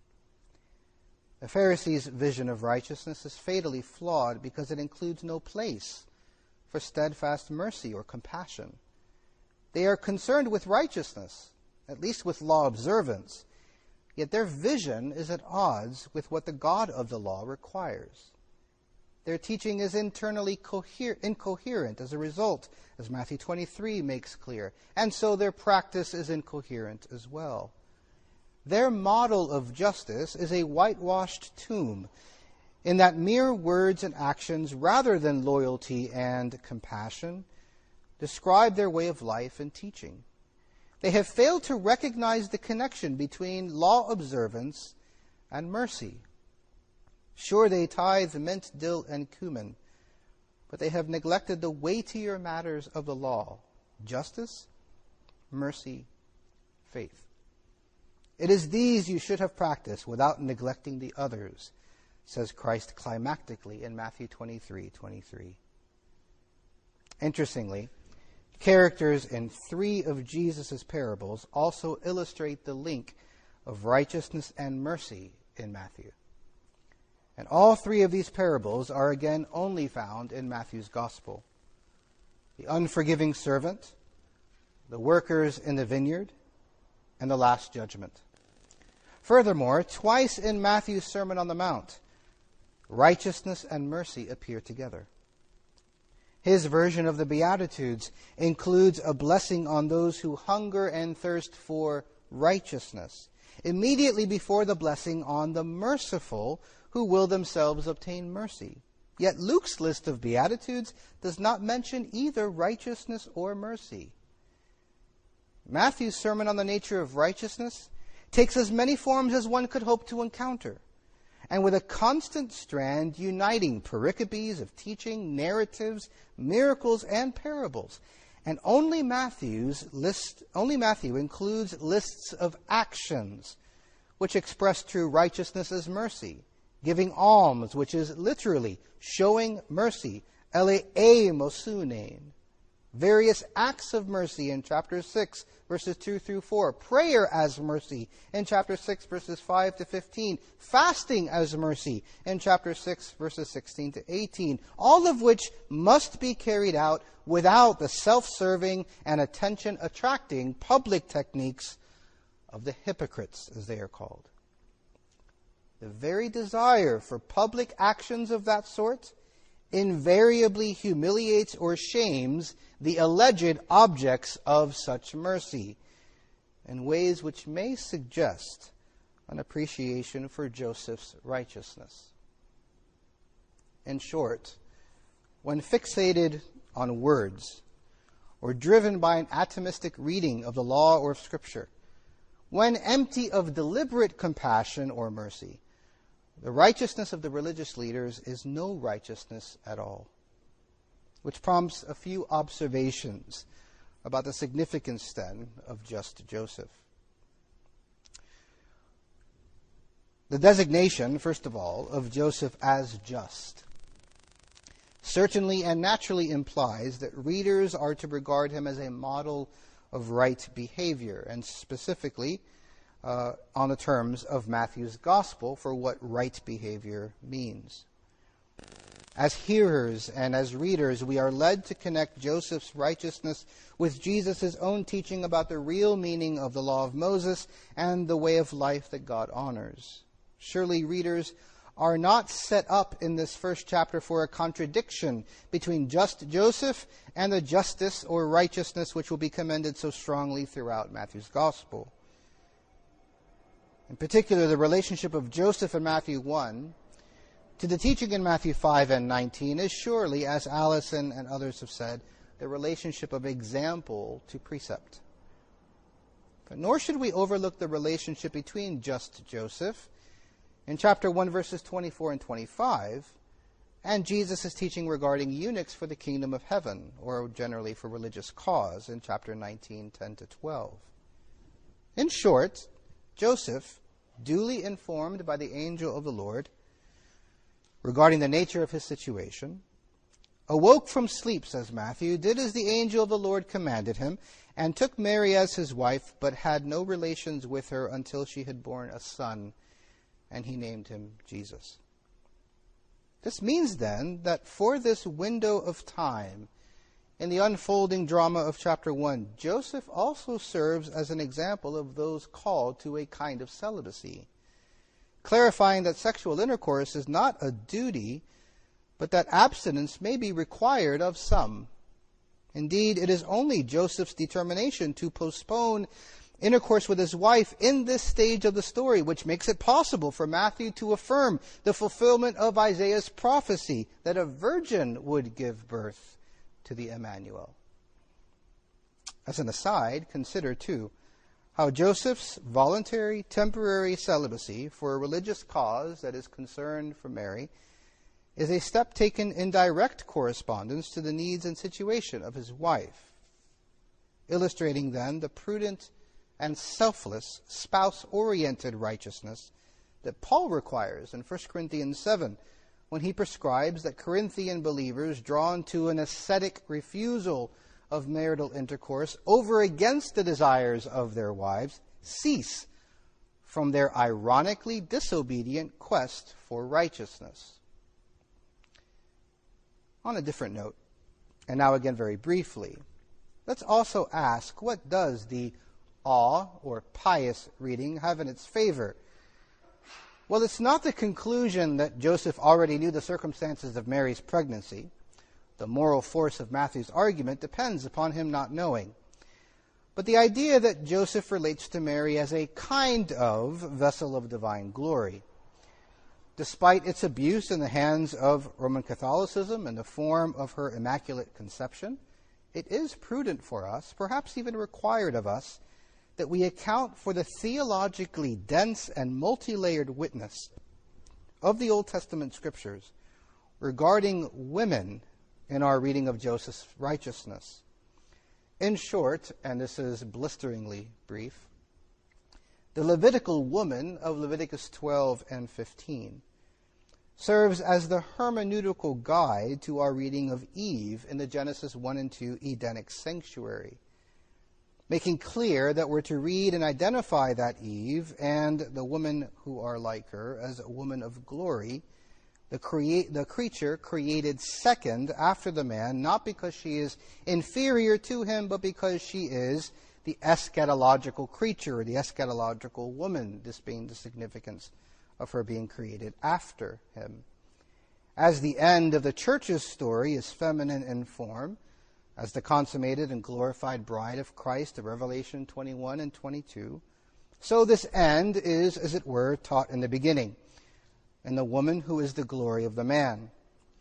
The Pharisees' vision of righteousness is fatally flawed because it includes no place for steadfast mercy or compassion. They are concerned with righteousness, at least with law observance, yet their vision is at odds with what the God of the law requires. Their teaching is internally incoherent as a result, as Matthew 23 makes clear, and so their practice is incoherent as well. Their model of justice is a whitewashed tomb, in that mere words and actions, rather than loyalty and compassion, describe their way of life and teaching. They have failed to recognize the connection between law observance and mercy. Sure, they tithe mint, dill, and cumin, but they have neglected the weightier matters of the law: justice, mercy, faith. It is these you should have practiced without neglecting the others, says Christ climactically in Matthew 23:23. Interestingly, characters in 3 of Jesus' parables also illustrate the link of righteousness and mercy in Matthew. And all 3 of these parables are again only found in Matthew's gospel: the unforgiving servant, the workers in the vineyard, and the last judgment. Furthermore, twice in Matthew's Sermon on the Mount, righteousness and mercy appear together. His version of the Beatitudes includes a blessing on those who hunger and thirst for righteousness, immediately before the blessing on the merciful who will themselves obtain mercy. Yet Luke's list of Beatitudes does not mention either righteousness or mercy. Matthew's sermon on the nature of righteousness takes as many forms as one could hope to encounter, and with a constant strand uniting pericopes of teaching, narratives, miracles, and parables. And only Matthew includes lists of actions which express true righteousness as mercy: giving alms, which is literally showing mercy, eleemosunein; various acts of mercy in chapter 6, verses 2 through 4, prayer as mercy in chapter 6, verses 5 to 15, fasting as mercy in chapter 6, verses 16 to 18, all of which must be carried out without the self-serving and attention-attracting public techniques of the hypocrites, as they are called. The very desire for public actions of that sort invariably humiliates or shames the alleged objects of such mercy in ways which may suggest an appreciation for Joseph's righteousness. In short, when fixated on words or driven by an atomistic reading of the law or of Scripture, when empty of deliberate compassion or mercy, the righteousness of the religious leaders is no righteousness at all. Which prompts a few observations about the significance, then, of just Joseph. The designation, first of all, of Joseph as just certainly and naturally implies that readers are to regard him as a model of right behavior, and specifically on the terms of Matthew's gospel for what right behavior means. As hearers and as readers, we are led to connect Joseph's righteousness with Jesus' own teaching about the real meaning of the law of Moses and the way of life that God honors. Surely readers are not set up in this first chapter for a contradiction between just Joseph and the justice or righteousness which will be commended so strongly throughout Matthew's Gospel. In particular, the relationship of Joseph in Matthew 1 to the teaching in Matthew 5 and 19 is surely, as Allison and others have said, the relationship of example to precept. But nor should we overlook the relationship between just Joseph in chapter 1, verses 24 and 25, and Jesus' teaching regarding eunuchs for the kingdom of heaven, or generally for religious cause, in chapter 19, 10 to 12. In short, Joseph, duly informed by the angel of the Lord regarding the nature of his situation, awoke from sleep, says Matthew, did as the angel of the Lord commanded him, and took Mary as his wife, but had no relations with her until she had borne a son, and he named him Jesus. This means then that for this window of time in the unfolding drama of chapter 1, Joseph also serves as an example of those called to a kind of celibacy, clarifying that sexual intercourse is not a duty, but that abstinence may be required of some. Indeed, it is only Joseph's determination to postpone intercourse with his wife in this stage of the story which makes it possible for Matthew to affirm the fulfillment of Isaiah's prophecy that a virgin would give birth to the Emmanuel. As an aside, consider, too, how Joseph's voluntary temporary celibacy for a religious cause that is concern for Mary is a step taken in direct correspondence to the needs and situation of his wife, illustrating then the prudent and selfless spouse-oriented righteousness that Paul requires in 1 Corinthians 7 when he prescribes that Corinthian believers drawn to an ascetic refusal of marital intercourse over against the desires of their wives cease from their ironically disobedient quest for righteousness. On a different note, and now again very briefly, let's also ask, what does the awe or pious reading have in its favor? Well, it's not the conclusion that Joseph already knew the circumstances of Mary's pregnancy. The moral force of Matthew's argument depends upon him not knowing. But the idea that Joseph relates to Mary as a kind of vessel of divine glory. Despite its abuse in the hands of Roman Catholicism in the form of her Immaculate Conception, it is prudent for us, perhaps even required of us, that we account for the theologically dense and multi-layered witness of the Old Testament scriptures regarding women in our reading of Joseph's righteousness. In short, and this is blisteringly brief, the Levitical woman of Leviticus 12 and 15 serves as the hermeneutical guide to our reading of Eve in the Genesis 1 and 2 Edenic sanctuary, making clear that we're to read and identify that Eve and the women who are like her as a woman of glory, the creature created second after the man, not because she is inferior to him, but because she is the eschatological creature, or the eschatological woman, this being the significance of her being created after him. As the end of the church's story is feminine in form, as the consummated and glorified bride of Christ of Revelation 21 and 22, so this end is, as it were, taught in the beginning, in the woman who is the glory of the man.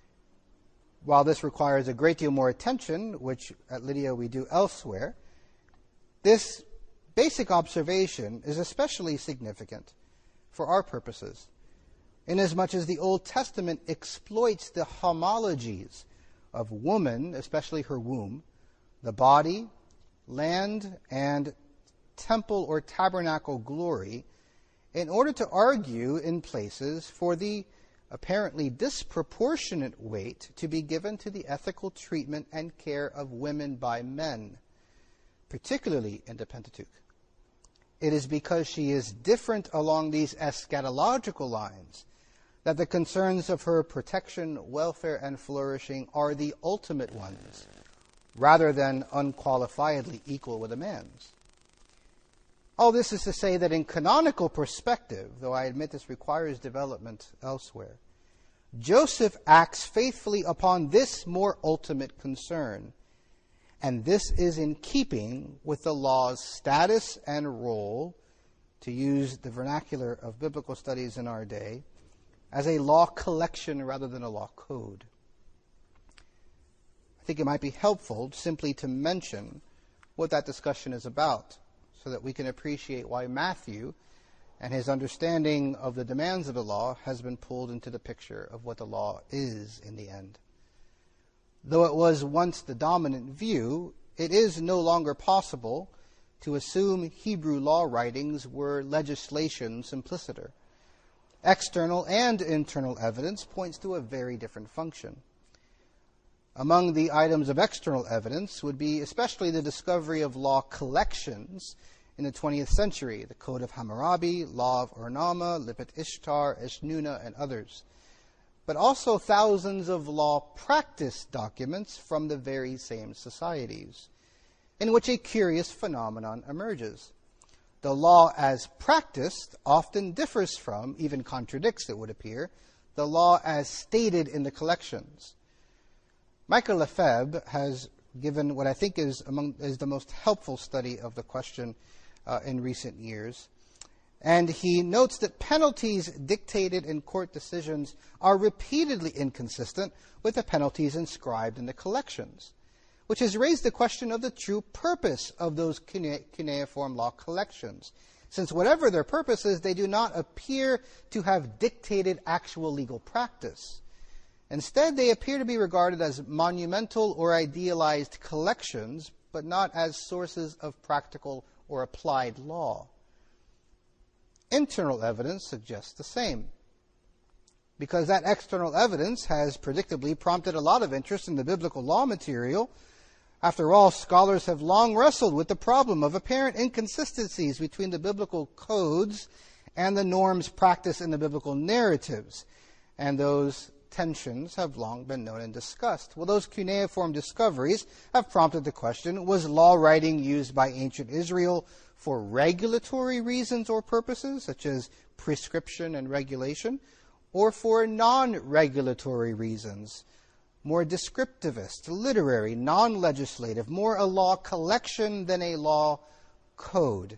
While this requires a great deal more attention, which at Lydia we do elsewhere, this basic observation is especially significant for our purposes, inasmuch as the Old Testament exploits the homologies of woman, especially her womb, the body, land, and temple or tabernacle glory, in order to argue in places for the apparently disproportionate weight to be given to the ethical treatment and care of women by men, particularly in the Pentateuch. It is because she is different along these eschatological lines that the concerns of her protection, welfare, and flourishing are the ultimate ones, rather than unqualifiedly equal with a man's. All this is to say that in canonical perspective, though I admit this requires development elsewhere, Joseph acts faithfully upon this more ultimate concern, and this is in keeping with the law's status and role, to use the vernacular of biblical studies in our day, as a law collection rather than a law code. I think it might be helpful simply to mention what that discussion is about, so that we can appreciate why Matthew and his understanding of the demands of the law has been pulled into the picture of what the law is in the end. Though it was once the dominant view, it is no longer possible to assume Hebrew law writings were legislation simpliciter. External and internal evidence points to a very different function. Among the items of external evidence would be especially the discovery of law collections in the 20th century, the Code of Hammurabi, Law of Ur-Nama, Lipit Ishtar, Eshnuna, and others, but also thousands of law practice documents from the very same societies, in which a curious phenomenon emerges. The law as practiced often differs from, even contradicts, it would appear, the law as stated in the collections. Michael Lefebvre has given what I think is the most helpful study of the question in recent years. And he notes that penalties dictated in court decisions are repeatedly inconsistent with the penalties inscribed in the collections, which has raised the question of the true purpose of those cuneiform law collections, since whatever their purpose is, they do not appear to have dictated actual legal practice. Instead, they appear to be regarded as monumental or idealized collections, but not as sources of practical or applied law. Internal evidence suggests the same, because that external evidence has predictably prompted a lot of interest in the biblical law material. After all, scholars have long wrestled with the problem of apparent inconsistencies between the biblical codes and the norms practiced in the biblical narratives, and those tensions have long been known and discussed. Well, those cuneiform discoveries have prompted the question, was law writing used by ancient Israel for regulatory reasons or purposes, such as prescription and regulation, or for non-regulatory reasons, more descriptivist, literary, non-legislative, more a law collection than a law code?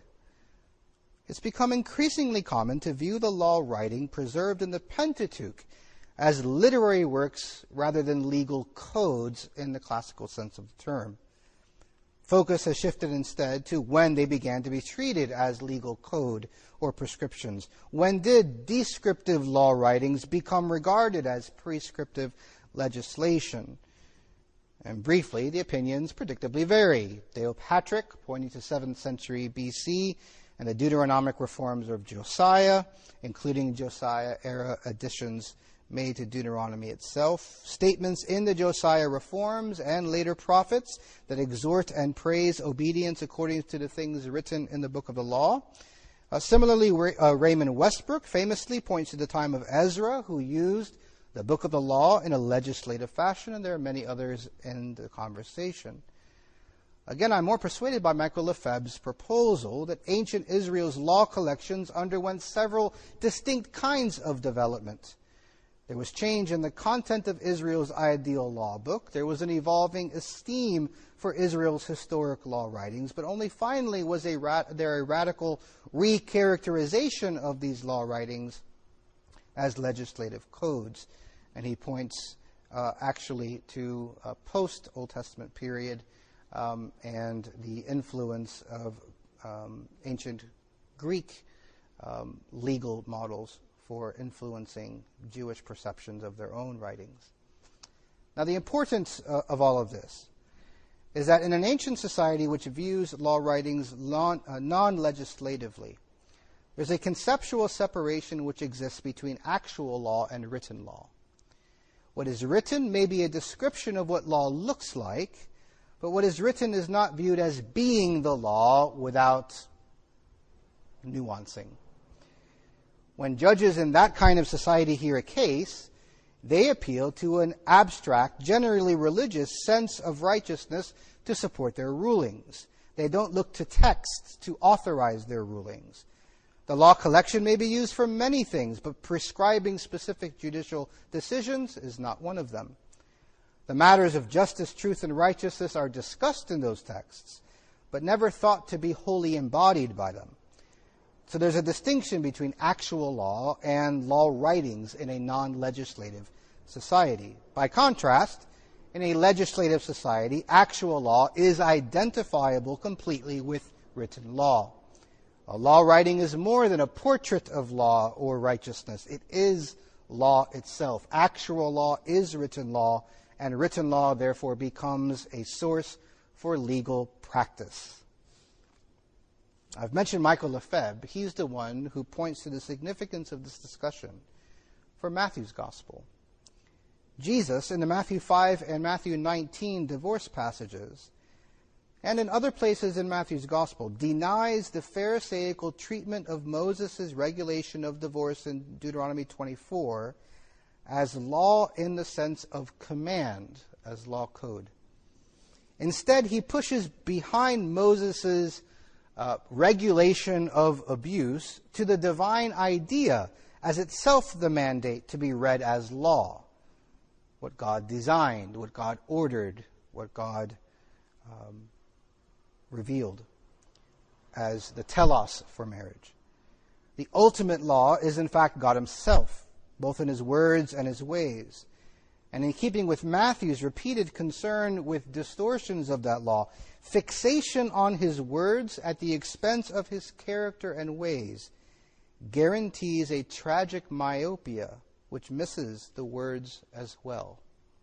It's become increasingly common to view the law writing preserved in the Pentateuch as literary works rather than legal codes in the classical sense of the term. Focus has shifted instead to when they began to be treated as legal code or prescriptions. When did descriptive law writings become regarded as prescriptive legislation? And briefly, the opinions predictably vary. Deo Patrick, pointing to 7th century BC, and the Deuteronomic reforms of Josiah, including Josiah-era additions made to Deuteronomy itself, statements in the Josiah reforms and later prophets that exhort and praise obedience according to the things written in the book of the law. Similarly, Raymond Westbrook famously points to the time of Ezra, who used the book of the law in a legislative fashion, and there are many others in the conversation. Again, I'm more persuaded by Michael Lefebvre's proposal that ancient Israel's law collections underwent several distinct kinds of development. There was change in the content of Israel's ideal law book. There was an evolving esteem for Israel's historic law writings, but only finally was there a radical recharacterization of these law writings as legislative codes. And he points actually to a post-Old Testament period and the influence of ancient Greek legal models for influencing Jewish perceptions of their own writings. Now, the importance of all of this is that in an ancient society which views law writings non-legislatively, there's a conceptual separation which exists between actual law and written law. What is written may be a description of what law looks like, but what is written is not viewed as being the law without nuancing. When judges in that kind of society hear a case, they appeal to an abstract, generally religious sense of righteousness to support their rulings. They don't look to texts to authorize their rulings. The law collection may be used for many things, but prescribing specific judicial decisions is not one of them. The matters of justice, truth, and righteousness are discussed in those texts, but never thought to be wholly embodied by them. So there's a distinction between actual law and law writings in a non-legislative society. By contrast, in a legislative society, actual law is identifiable completely with written law. A law writing is more than a portrait of law or righteousness. It is law itself. Actual law is written law, and written law therefore becomes a source for legal practice. I've mentioned Michael Lefebvre. He's the one who points to the significance of this discussion for Matthew's gospel. Jesus, in the Matthew 5 and Matthew 19 divorce passages, and in other places in Matthew's gospel, denies the Pharisaical treatment of Moses' regulation of divorce in Deuteronomy 24 as law in the sense of command, as law code. Instead, he pushes behind Moses' regulation of abuse to the divine idea as itself the mandate to be read as law. What God designed, what God ordered, what God revealed as the telos for marriage. The ultimate law is in fact God himself, both in his words and his ways. And in keeping with Matthew's repeated concern with distortions of that law, fixation on his words at the expense of his character and ways guarantees a tragic myopia which misses the words as well.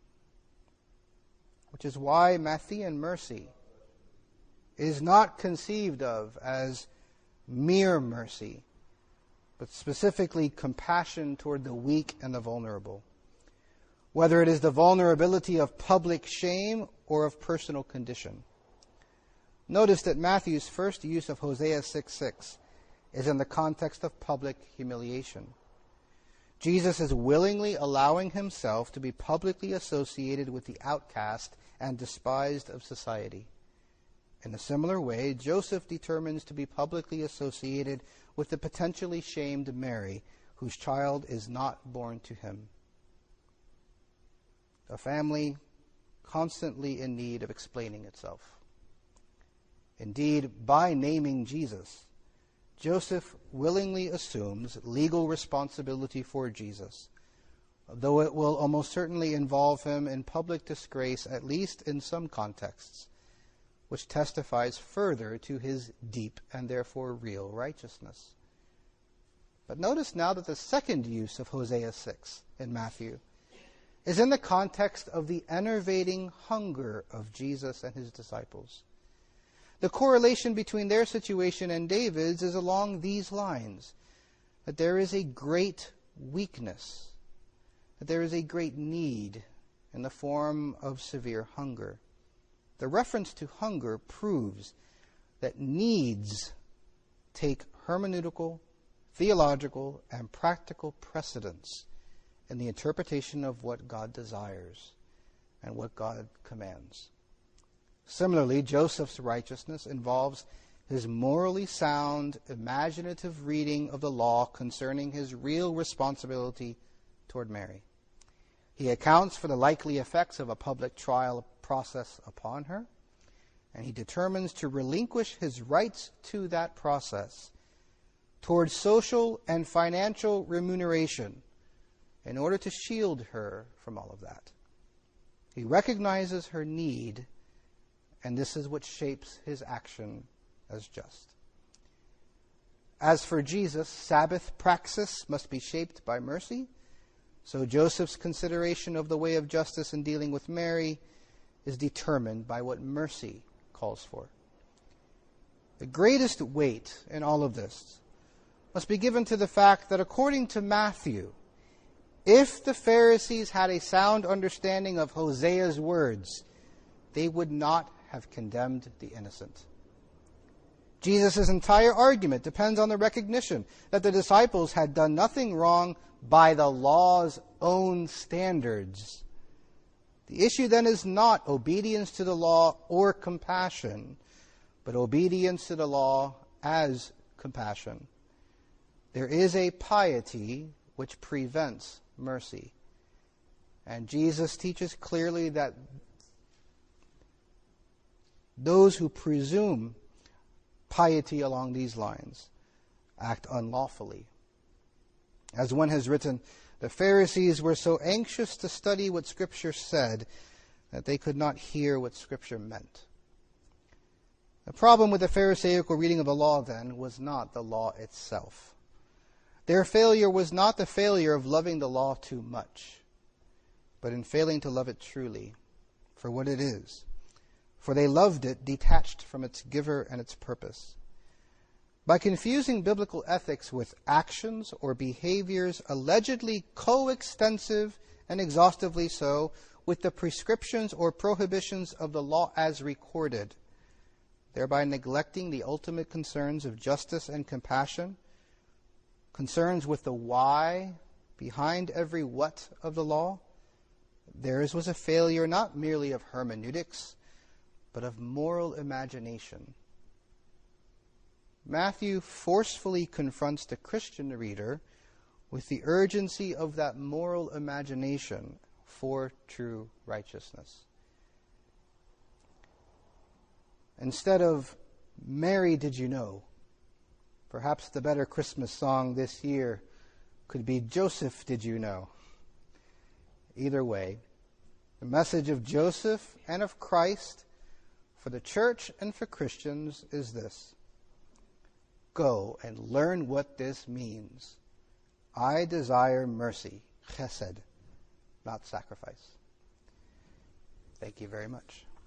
Which is why Matthean mercy is not conceived of as mere mercy, but specifically compassion toward the weak and the vulnerable, whether it is the vulnerability of public shame or of personal condition. Notice that Matthew's first use of Hosea 6:6 is in the context of public humiliation. Jesus is willingly allowing himself to be publicly associated with the outcast and despised of society. In a similar way, Joseph determines to be publicly associated with the potentially shamed Mary, whose child is not born to him. A family constantly in need of explaining itself. Indeed, by naming Jesus, Joseph willingly assumes legal responsibility for Jesus, though it will almost certainly involve him in public disgrace, at least in some contexts, which testifies further to his deep and therefore real righteousness. But notice now that the second use of Hosea 6 in Matthew is in the context of the enervating hunger of Jesus and his disciples. The correlation between their situation and David's is along these lines, that there is a great weakness, that there is a great need in the form of severe hunger. The reference to hunger proves that needs take hermeneutical, theological, and practical precedence in the interpretation of what God desires and what God commands. Similarly, Joseph's righteousness involves his morally sound, imaginative reading of the law concerning his real responsibility toward Mary. He accounts for the likely effects of a public trial process upon her, and he determines to relinquish his rights to that process toward social and financial remuneration in order to shield her from all of that. He recognizes her need, and this is what shapes his action as just. As for Jesus, Sabbath praxis must be shaped by mercy, so Joseph's consideration of the way of justice in dealing with Mary is determined by what mercy calls for. The greatest weight in all of this must be given to the fact that according to Matthew, if the Pharisees had a sound understanding of Hosea's words, they would not have condemned the innocent. Jesus' entire argument depends on the recognition that the disciples had done nothing wrong by the law's own standards. The issue then is not obedience to the law or compassion, but obedience to the law as compassion. There is a piety which prevents mercy. And Jesus teaches clearly that those who presume piety along these lines act unlawfully. As one has written, the Pharisees were so anxious to study what Scripture said that they could not hear what Scripture meant. The problem with the Pharisaical reading of the law, then, was not the law itself. Their failure was not the failure of loving the law too much, but in failing to love it truly for what it is. For they loved it detached from its giver and its purpose. By confusing biblical ethics with actions or behaviors allegedly coextensive and exhaustively so with the prescriptions or prohibitions of the law as recorded, thereby neglecting the ultimate concerns of justice and compassion, concerns with the why behind every what of the law, theirs was a failure not merely of hermeneutics, but of moral imagination. Matthew forcefully confronts the Christian reader with the urgency of that moral imagination for true righteousness. Instead of, Mary, did you know? Perhaps the better Christmas song this year could be, Joseph, did you know? Either way, the message of Joseph and of Christ for the church and for Christians is this: go and learn what this means. I desire mercy, chesed, not sacrifice. Thank you very much.